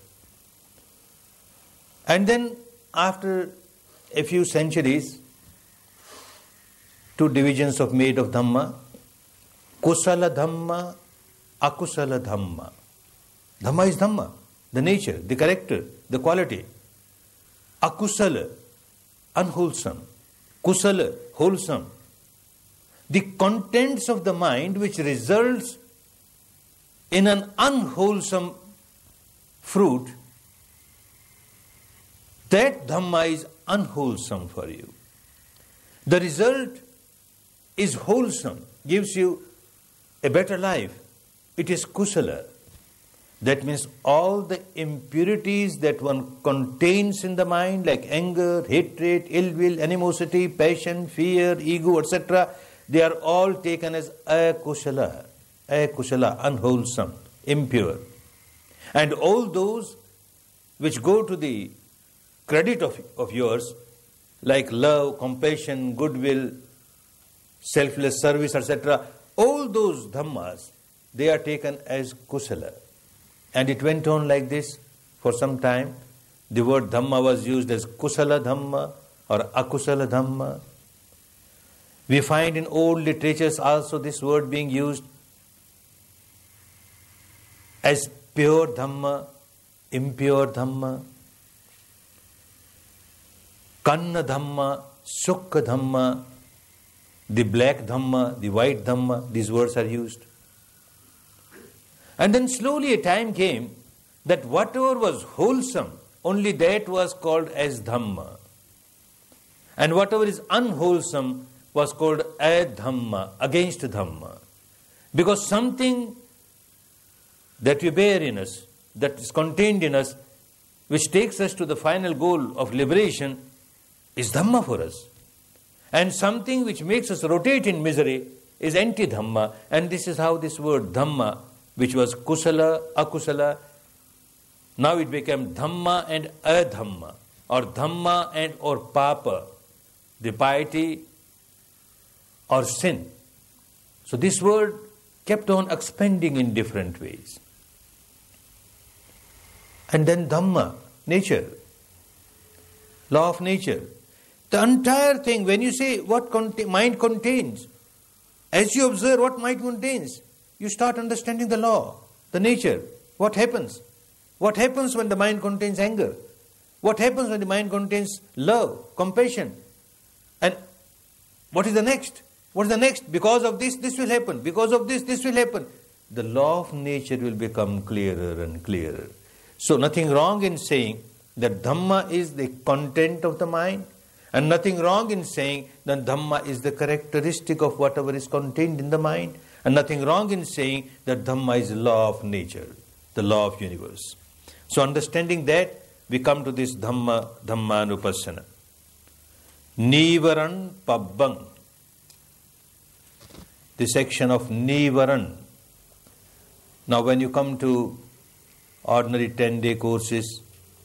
And then after a few centuries, two divisions of made of Dhamma, Kusala Dhamma, Akusala Dhamma. Dhamma is Dhamma, the nature, the character, the quality. Akusala, unwholesome. Kusala, wholesome. The contents of the mind which results in an unwholesome fruit, that Dhamma is unwholesome for you. The result is wholesome, gives you a better life. It is kusala. That means all the impurities that one contains in the mind, like anger, hatred, ill will, animosity, passion, fear, ego, et cetera, they are all taken as akusala, akusala, unwholesome, impure. And all those which go to the credit of, of yours, like love, compassion, goodwill, selfless service, et cetera, all those dhammas, they are taken as kusala. And it went on like this for some time. The word Dhamma was used as Kusala Dhamma or Akusala Dhamma. We find in old literatures also this word being used as pure Dhamma, impure Dhamma, Kanna Dhamma, Sukha Dhamma, the black Dhamma, the white Dhamma, these words are used. And then slowly a time came that whatever was wholesome, only that was called as Dhamma. And whatever is unwholesome was called Adhamma, against Dhamma. Because something that we bear in us, that is contained in us, which takes us to the final goal of liberation, is Dhamma for us. And something which makes us rotate in misery is anti-Dhamma. And this is how this word Dhamma, which was Kusala, Akusala, now it became Dhamma and Adhamma, or Dhamma and or Papa, the piety or sin. So this word kept on expanding in different ways. And then Dhamma nature. Law of nature. The entire thing, when you say what cont- mind contains, as you observe what mind contains, you start understanding the law, the nature. What happens? What happens when the mind contains anger? What happens when the mind contains love, compassion? And what is the next? What is the next? Because of this, this will happen. Because of this, this will happen. The law of nature will become clearer and clearer. So nothing wrong in saying that Dhamma is the content of the mind, and nothing wrong in saying that Dhamma is the characteristic of whatever is contained in the mind, and nothing wrong in saying that Dhamma is the law of nature, the law of universe. So understanding that, we come to this Dhamma, Dhammanupassana. Nivaran Pabbang. The section of Nivaran. Now when you come to ordinary ten-day courses,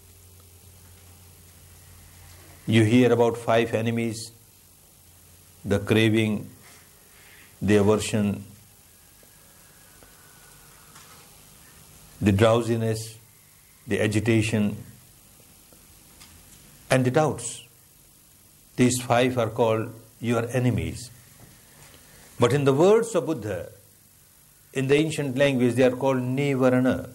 you hear about five enemies: the craving, the aversion, the drowsiness, the agitation, and the doubts. These five are called your enemies. But in the words of Buddha, in the ancient language, they are called Nivarana.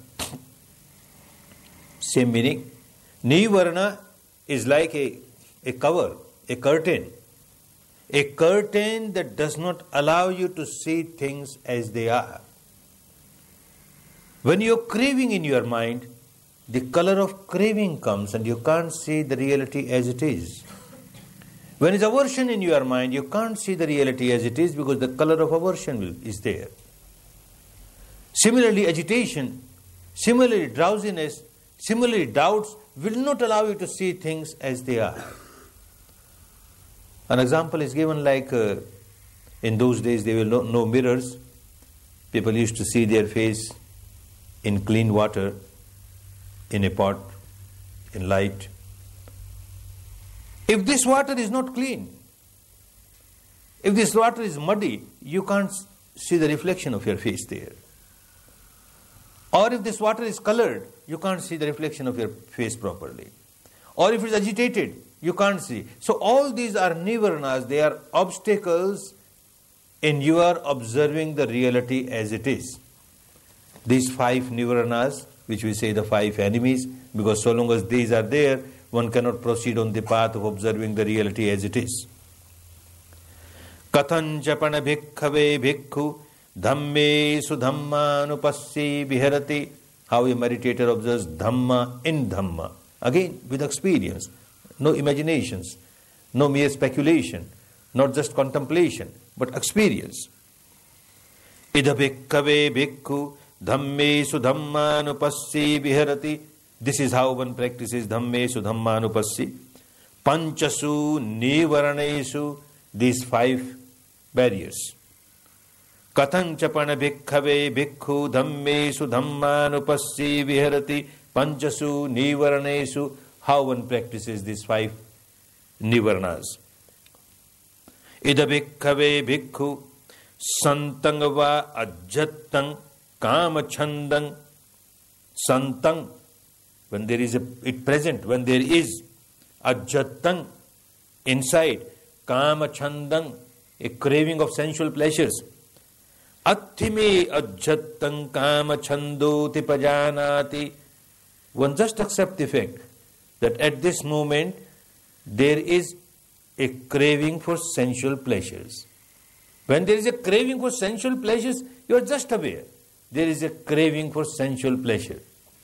Same meaning. Nivarana is like a, a cover, a curtain. A curtain that does not allow you to see things as they are. When you are craving in your mind, the color of craving comes and you can't see the reality as it is. When there is aversion in your mind, you can't see the reality as it is because the color of aversion will, is there. Similarly, agitation, similarly drowsiness, similarly doubts will not allow you to see things as they are. An example is given like uh, in those days there were no, no mirrors. People used to see their face in clean water, in a pot, in light. If this water is not clean, if this water is muddy, you can't see the reflection of your face there. Or if this water is colored, you can't see the reflection of your face properly. Or if it is agitated, you can't see. So all these are nivaranas, they are obstacles in your observing the reality as it is. These five nivaranas, which we say the five enemies, because so long as these are there, one cannot proceed on the path of observing the reality as it is. Kathanchapana bhikkhave bhikkhu dhamme sudhammanupassi viharati. How a meditator observes Dhamma in Dhamma. Again, with experience. No imaginations, no mere speculation, not just contemplation, but experience. Idha bhikkhave bhikkhu dhammesu dhammanupassi viharati. This is how one practices dhammesu dhammanupassi. Panchasu nivaranesu. These five barriers. Kathanchapana bhikkhave bhikkhu dhammesu dhammanupassi viharati. Panchasu nivaranesu. How one practices these five nivaranas. Idha bhikkhave bhikkhu santang va ajjattang kamachandang. Santang, when there is a, it present, when there is ajjattang, inside, kamachandang, a craving of sensual pleasures. Atthime ajjattang kamachandoti pajanati. One just accept the fact that at this moment there is a craving for sensual pleasures. When there is a craving for sensual pleasures, you are just aware. There is a craving for sensual pleasure.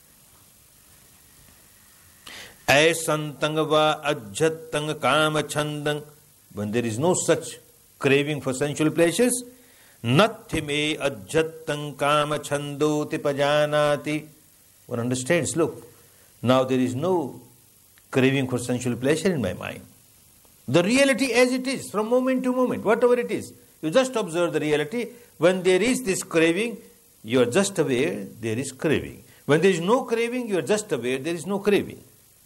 Aisantang va ajjattang kamachandang. When there is no such craving for sensual pleasures, nathime ajjattang kamachandoti pajanati. One understands, look, now there is no craving for sensual pleasure in my mind. The reality as it is, from moment to moment, whatever it is, you just observe the reality. When there is this craving, you are just aware there is craving. When there is no craving, you are just aware there is no craving.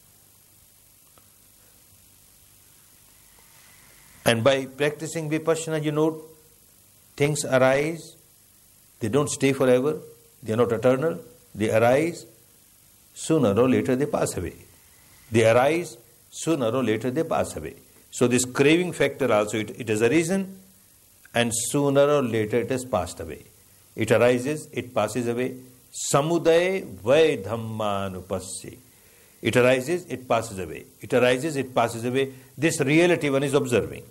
And by practicing vipassana, you know, things arise, they don't stay forever, they are not eternal, they arise, sooner or later they pass away. They arise, sooner or later they pass away. So this craving factor also, it, it has arisen, and sooner or later it has passed away. It arises, it passes away. Samudaya vai dhammanupasya. It arises, it passes away. It arises, it passes away. This reality one is observing.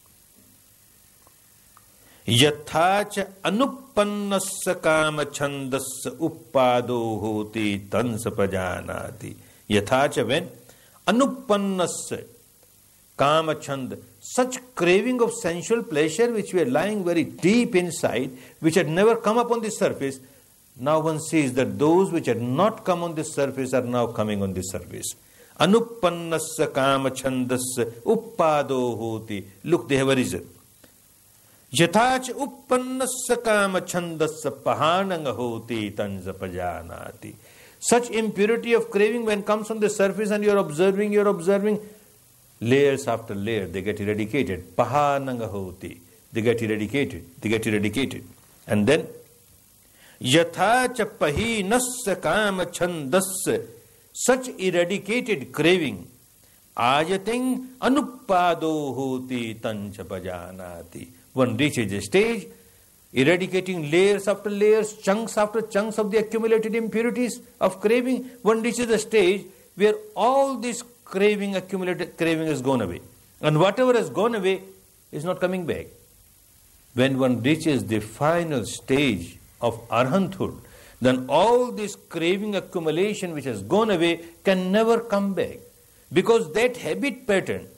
Yathacha anuppannasya kama chandasya uppado hoti tansa pajanati. Yathacha, when anuppannasya kama chand, such craving of sensual pleasure which were lying very deep inside, which had never come up on the surface, now one sees that those which had not come on the surface are now coming on the surface. Anuppannasya kama chandasya uppado hoti. Look, they have arisen. Yathacha uppannasya kama chandasya pahananga hoti tansa pajanati. Such impurity of craving when comes on the surface and you are observing, you are observing, layers after layer, they get eradicated. Pahananga hoti. They get eradicated. They get eradicated. And then, Yathacha pahinasya kama chandasya. Such eradicated craving, ayating anuppado hoti tancha pajanati. One reaches a stage, eradicating layers after layers, chunks after chunks of the accumulated impurities of craving. One reaches a stage where all this craving, accumulated craving has gone away. And whatever has gone away is not coming back. When one reaches the final stage of arhanthood, then all this craving accumulation which has gone away can never come back. Because that habit pattern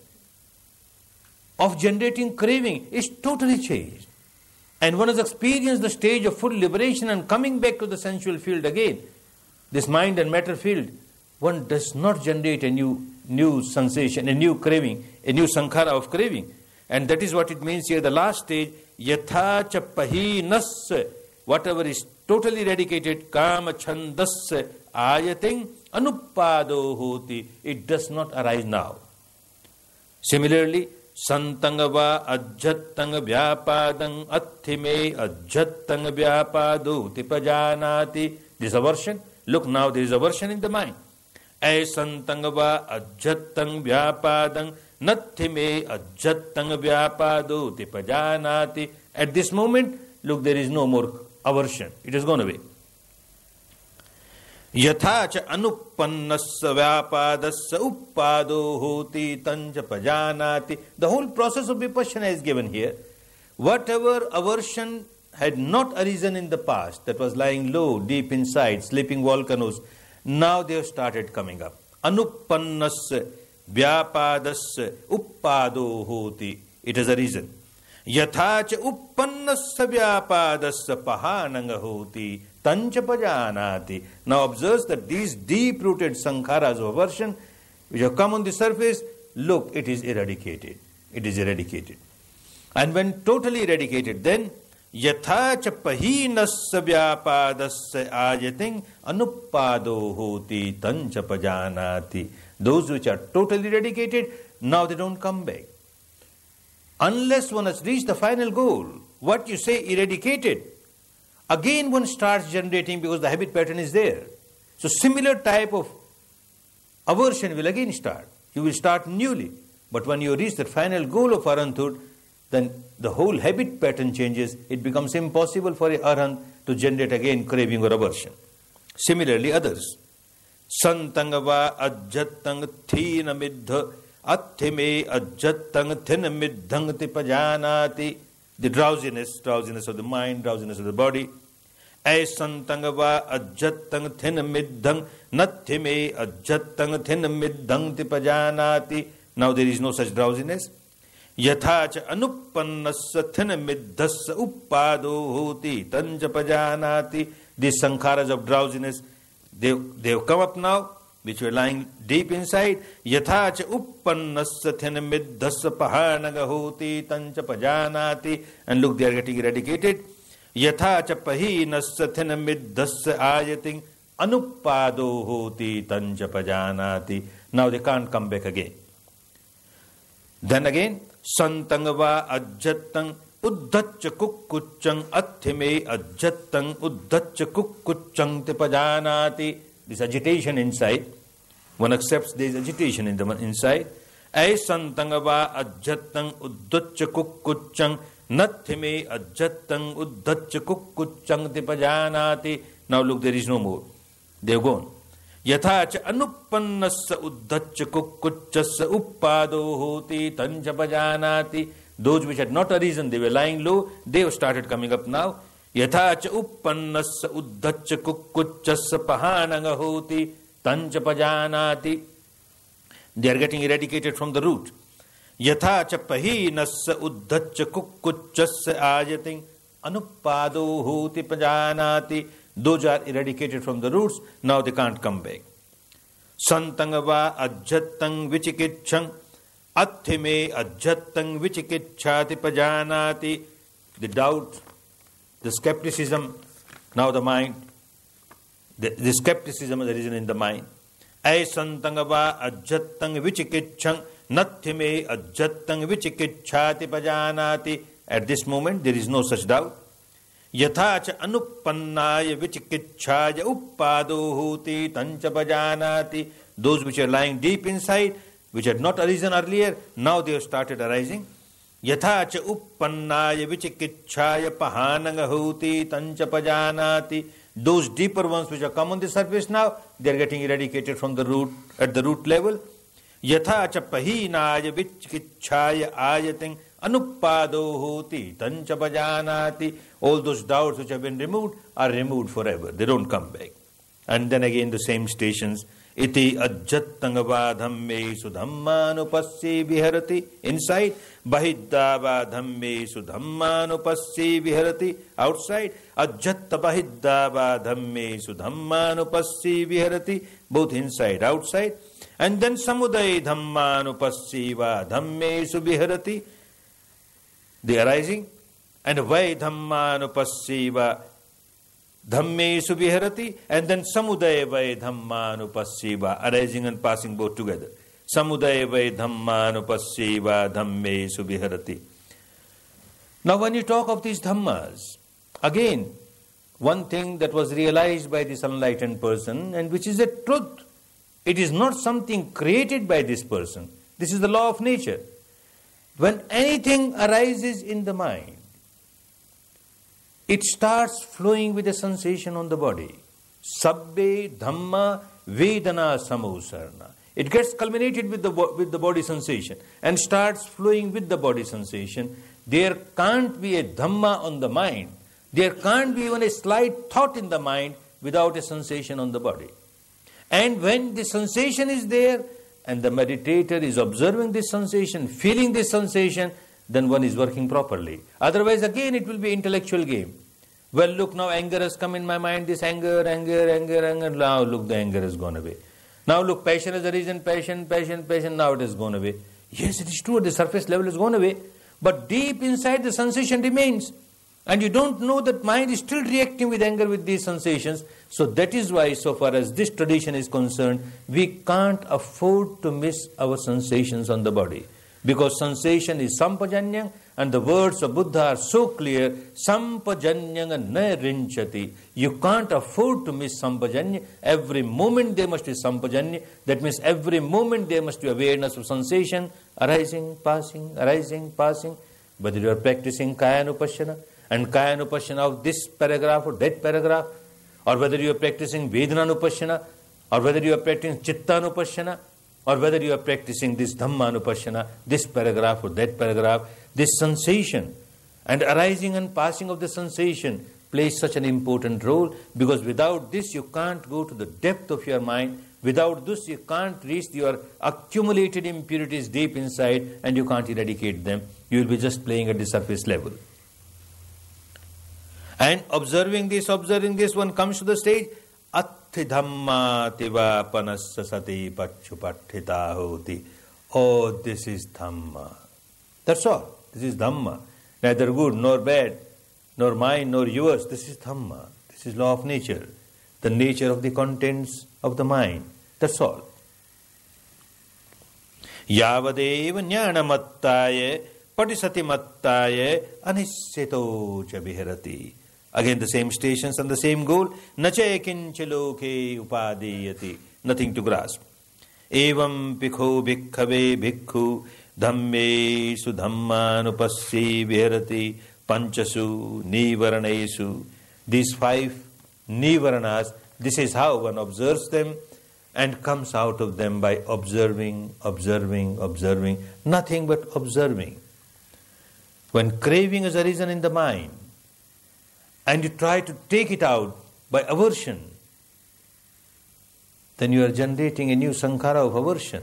of generating craving is totally changed. And one has experienced the stage of full liberation and coming back to the sensual field again, this mind and matter field, one does not generate a new new sensation, a new craving, a new sankhara of craving. And that is what it means here, the last stage, yathacha pahinasya, whatever is totally eradicated, kama chandasya ayating anuppado hoti, it does not arise now. Similarly, santangava ajjattanga vyapadang atthime ajjattanga vyapado tipajanati. This aversion, look now there is aversion in the mind. Aisantangava ajjattang vyapadang nathime ajjattang vyapado tipajanati. At this moment, look, there is no more aversion. It has gone away. Yathacha anuppannasya vyapadasya uppado hoti tancha pajanati. The whole process of vipassana is given here. Whatever aversion had not arisen in the past, that was lying low, deep inside, sleeping volcanoes, now they have started coming up. Anuppannasya vyapadasya uppado hoti. It has arisen. Yathacha uppannasya vyapadasya pahananga hoti tancha pajanati. Now observe that these deep-rooted sankharas of aversion which have come on the surface, look, it is eradicated. It is eradicated. And when totally eradicated, then yathacha pahinasya vyapadasya ayating anuppado hoti tancha pajanati. Those which are totally eradicated, now they don't come back. Unless one has reached the final goal, what you say eradicated, again one starts generating because the habit pattern is there. So similar type of aversion will again start. You will start newly. But when you reach the final goal of arhanthood, then the whole habit pattern changes. It becomes impossible for a arhant to generate again craving or aversion. Similarly, others. Santangava ajjattang thina middha atthime ajjattang thina middhang tipajanati. The drowsiness, drowsiness of the mind, drowsiness of the body. Aisantangava ajjattang thina middhang nathime ajjattang thina middhang tipajanati. Now there is no such drowsiness. Yathacha anuppannasya thina middhasya uppado hoti tancha pajanati. These sankharas of drowsiness, they, they have come up now, which were lying deep inside. Yathacha uppannasya thina middhasya pahanaga hoti tancha pajanati. And look, they are getting eradicated. Yathacha pahinasya thina middhasya ayating anuppado hoti tancha pajanati. Now they can't come back again. Then again, santangava ajjattang uddhacha kukkuchang atthime ajjattang uddhacha kukkuchang tipajanati. This agitation inside, One accepts there is agitation in the inside. Aisantangava ajjatang uddaccha kukkuchang nathime ajjatang uddaccha kukkuchang tipajanati. Now look, there is no more. They have gone. Yathacha anuppannassa uddaccha kukkuchassa uppado hoti tancha pajanati. Those which had not arisen, they were lying low, they have started coming up now. Yathacha uppannassa uddaccha kukkuchassa pahananga hoti tancha pajanati. They are getting eradicated from the root. Yathacha pahinassa uddaccha kukkuchassa ajating anuppado hoti pajanati. Those are eradicated from the roots, now they can't come back. Santangava ajjatang vichikitchang atthime ajjatang vichikitchati pajanati. The doubt, the skepticism, now the mind, the, the skepticism has arisen in the mind. Aisantangava ajjatang vichikitchang nathime ajjatang vichikitchati pajanati. At this moment there is no such doubt. Yathacha anuppannaya vichikitchaya uppado hoti tancha pajanati. Those which are lying deep inside, which had not arisen earlier, now they have started arising. Yathacha uppannaya vichikitchaya pahananga hoti tancha pajanati. Those deeper ones which have come on the surface now, they are getting eradicated from the root, at the root level. Yathacha pahinaya vichikitchaya ayating anuppado hoti tancha pajanati. All those doubts which have been removed are removed forever. They don't come back. And then again the same stations. Iti ajjattangava dhamme sudhammanupassi viharati. Inside. Bahiddava dhamme sudhammanupassi viharati. Outside. Ajjatta bahiddava dhamme sudhammanupassi viharati. Both inside, outside. And then samudaya dhammanupassi va dhamme subhiharati. The arising. And vai dhammanupassiva dhamme subhiharati. And then samudaya vai dhammanupassiva, arising and passing both together. Samudaya vai dhammanupassiva dhamme subhiharati. Now when you talk of these dhammas, again, one thing that was realized by this enlightened person, and which is a truth. It is not something created by this person. This is the law of nature. When anything arises in the mind, it starts flowing with a sensation on the body. Sabbe dhamma vedana samosarna. It gets culminated with the, with the body sensation and starts flowing with the body sensation. There can't be a dhamma on the mind. There can't be even a slight thought in the mind without a sensation on the body. And when the sensation is there and the meditator is observing this sensation, feeling this sensation, then one is working properly. Otherwise, again, it will be intellectual game. Well, look, now anger has come in my mind, this anger, anger, anger, anger. Now, look, the anger has gone away. Now, look, passion has arisen, passion, passion, passion. Now it has gone away. Yes, it is true, the surface level has gone away. But deep inside, the sensation remains. And you don't know that mind is still reacting with anger with these sensations. So that is why, so far as this tradition is concerned, we can't afford to miss our sensations on the body. Because sensation is sampajanyam, and the words of Buddha are so clear, sampajanyam na rinchati. You can't afford to miss sampajanya. Every moment there must be sampajanya. That means every moment there must be awareness of sensation, arising, passing, arising, passing. Whether you are practicing Kayanupassana, and Kayanupassana of this paragraph or that paragraph, or whether you are practicing Vedananupassana, or whether you are practicing Chittanupassana, or whether you are practicing this Dhammanupassana, this paragraph or that paragraph, this sensation and arising and passing of the sensation plays such an important role, because without this you can't go to the depth of your mind. Without this you can't reach your accumulated impurities deep inside, and you can't eradicate them. You will be just playing at the surface level. And observing this, observing this, one comes to the stage, Atti dhamma tiva panassa sati pachupathita hoti. Oh, this is dhamma. That's all. This is dhamma. Neither good nor bad, nor mine nor yours. This is dhamma. This is law of nature. The nature of the contents of the mind. That's all. Yavadeva jnanamattaya patisati mattaya anisito cha viharati. Again the same stations and the same goal. Nache kincha loke upadiyati. Nothing to grasp. Evam pikho bhikkhave bhikkhu dhammesu dhammanupassi viharati panchasu nivaranesu. These five nivaranas, this is how one observes them and comes out of them by observing, observing, observing, nothing but observing. When craving has arisen in the mind and you try to take it out by aversion, then you are generating a new sankhara of aversion.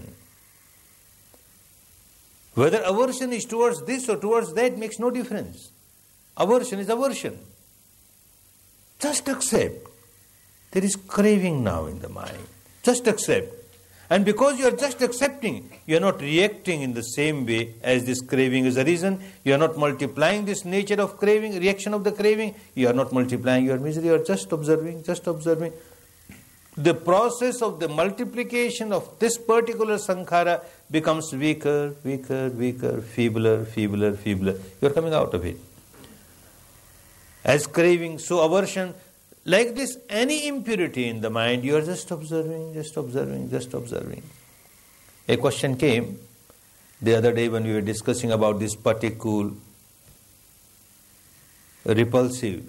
Whether aversion is towards this or towards that makes no difference. Aversion is aversion. Just accept. There is craving now in the mind. Just accept. And because you are just accepting, you are not reacting in the same way as this craving has arisen. You are not multiplying this nature of craving, reaction of the craving. You are not multiplying your misery. You are just observing, just observing. The process of the multiplication of this particular sankhara becomes weaker, weaker, weaker, feebler, feebler, feebler. You are coming out of it. As craving, so aversion, like this, any impurity in the mind, you are just observing, just observing, just observing. A question came the other day when we were discussing about this particular repulsive.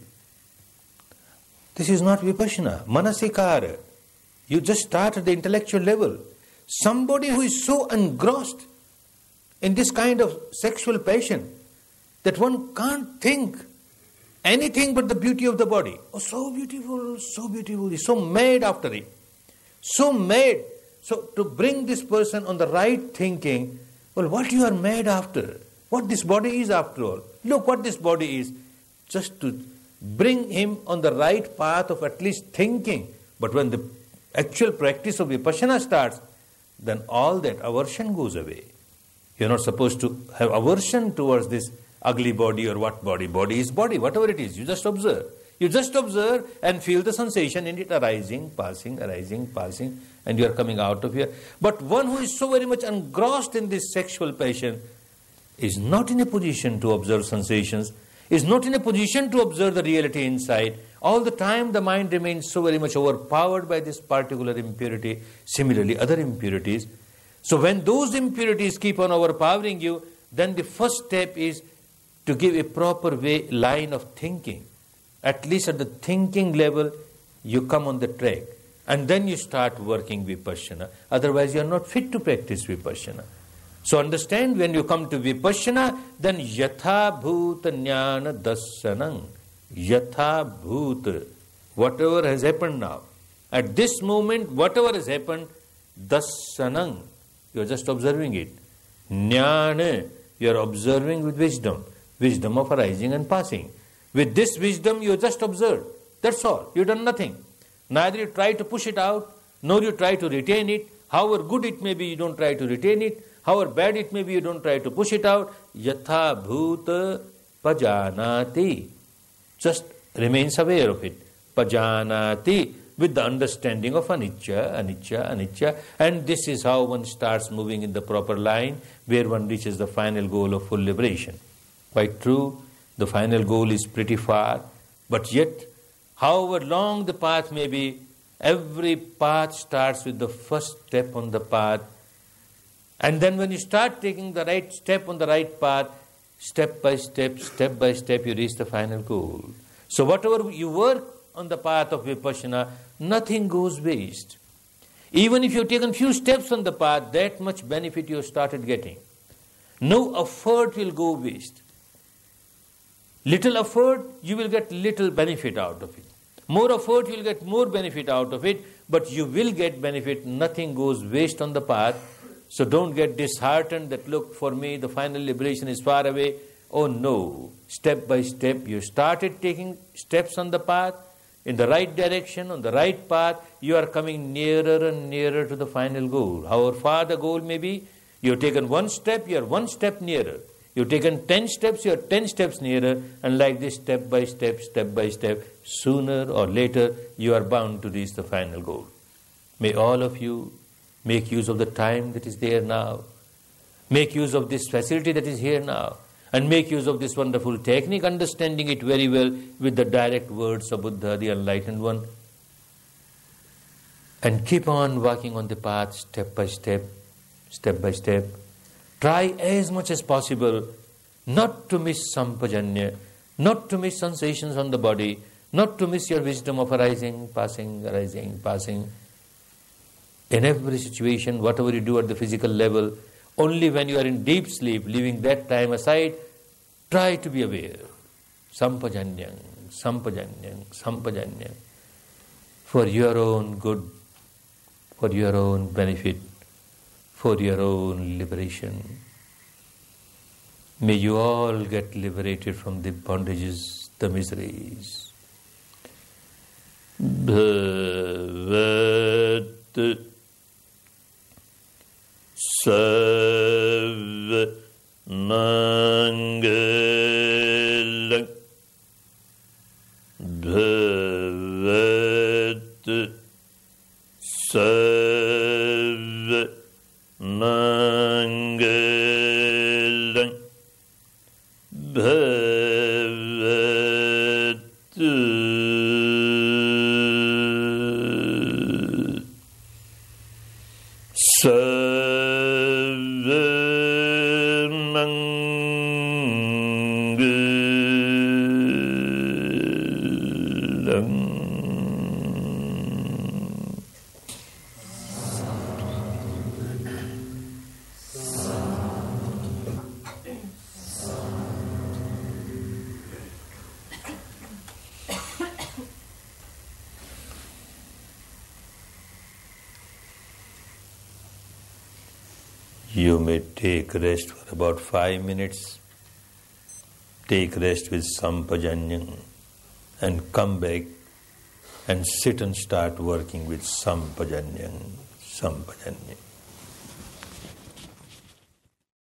This is not vipassana, manasikara. You just start at the intellectual level. Somebody who is so engrossed in this kind of sexual passion that one can't think anything but the beauty of the body. Oh, so beautiful, so beautiful. He's so mad after it. So mad. So to bring this person on the right thinking, well, what you are mad after? What this body is after all? Look what this body is. Just to bring him on the right path of at least thinking. But when the actual practice of vipassana starts, then all that aversion goes away. You're not supposed to have aversion towards this ugly body or what body. Body is body, whatever it is. You just observe. You just observe and feel the sensation in it arising, passing, arising, passing, and you are coming out of here. But one who is so very much engrossed in this sexual passion is not in a position to observe sensations, is not in a position to observe the reality inside. All the time the mind remains so very much overpowered by this particular impurity, similarly other impurities. So when those impurities keep on overpowering you, then the first step is to give a proper way, line of thinking. At least at the thinking level, you come on the track. And then you start working vipassana. Otherwise you are not fit to practice vipassana. So understand, when you come to vipassana, then yatha bhuta jnana dassanam. Yatha bhuta. Whatever has happened now. At this moment, whatever has happened, dassanam. You are just observing it. Jnana. You are observing with wisdom. Wisdom of arising and passing. With this wisdom, you just observe. That's all. You've done nothing. Neither you try to push it out, nor you try to retain it. However good it may be, you don't try to retain it. However bad it may be, you don't try to push it out. Yatha bhuta pajanati. Just remains aware of it. Pajanati, with the understanding of anicca, anicca, anicca. And this is how one starts moving in the proper line, where one reaches the final goal of full liberation. Quite true, the final goal is pretty far, but yet, however long the path may be, every path starts with the first step on the path. And then when you start taking the right step on the right path, step by step, step by step, you reach the final goal. So whatever you work on the path of vipassana, nothing goes waste. Even if you've taken few steps on the path, that much benefit you have started getting. No effort will go waste. Little effort, you will get little benefit out of it. More effort, you will get more benefit out of it, but you will get benefit. Nothing goes waste on the path. So don't get disheartened that, look, for me the final liberation is far away. Oh no, step by step, you started taking steps on the path, in the right direction, on the right path, you are coming nearer and nearer to the final goal. However far the goal may be, you have taken one step, you are one step nearer. You've taken ten steps, you're ten steps nearer, and like this, step by step, step by step, sooner or later, you are bound to reach the final goal. May all of you make use of the time that is there now. Make use of this facility that is here now. And make use of this wonderful technique, understanding it very well with the direct words of Buddha, the Enlightened One. And keep on walking on the path step by step, step by step. Try as much as possible not to miss sampajanya, not to miss sensations on the body, not to miss your wisdom of arising, passing, arising, passing. In every situation, whatever you do at the physical level, only when you are in deep sleep, leaving that time aside, try to be aware. Sampajanyam, sampajanyam, sampajanyam. For your own good, for your own benefit, for your own liberation. May you all get liberated from the bondages, the miseries. Bhavat Sarva Mangalam Bhavat Sarva Mangalam Bhavat Sarva Mangalam. You may take rest for about five minutes. Take rest with sampajanyam and come back and sit and start working with sampajanyam, sampajanyam.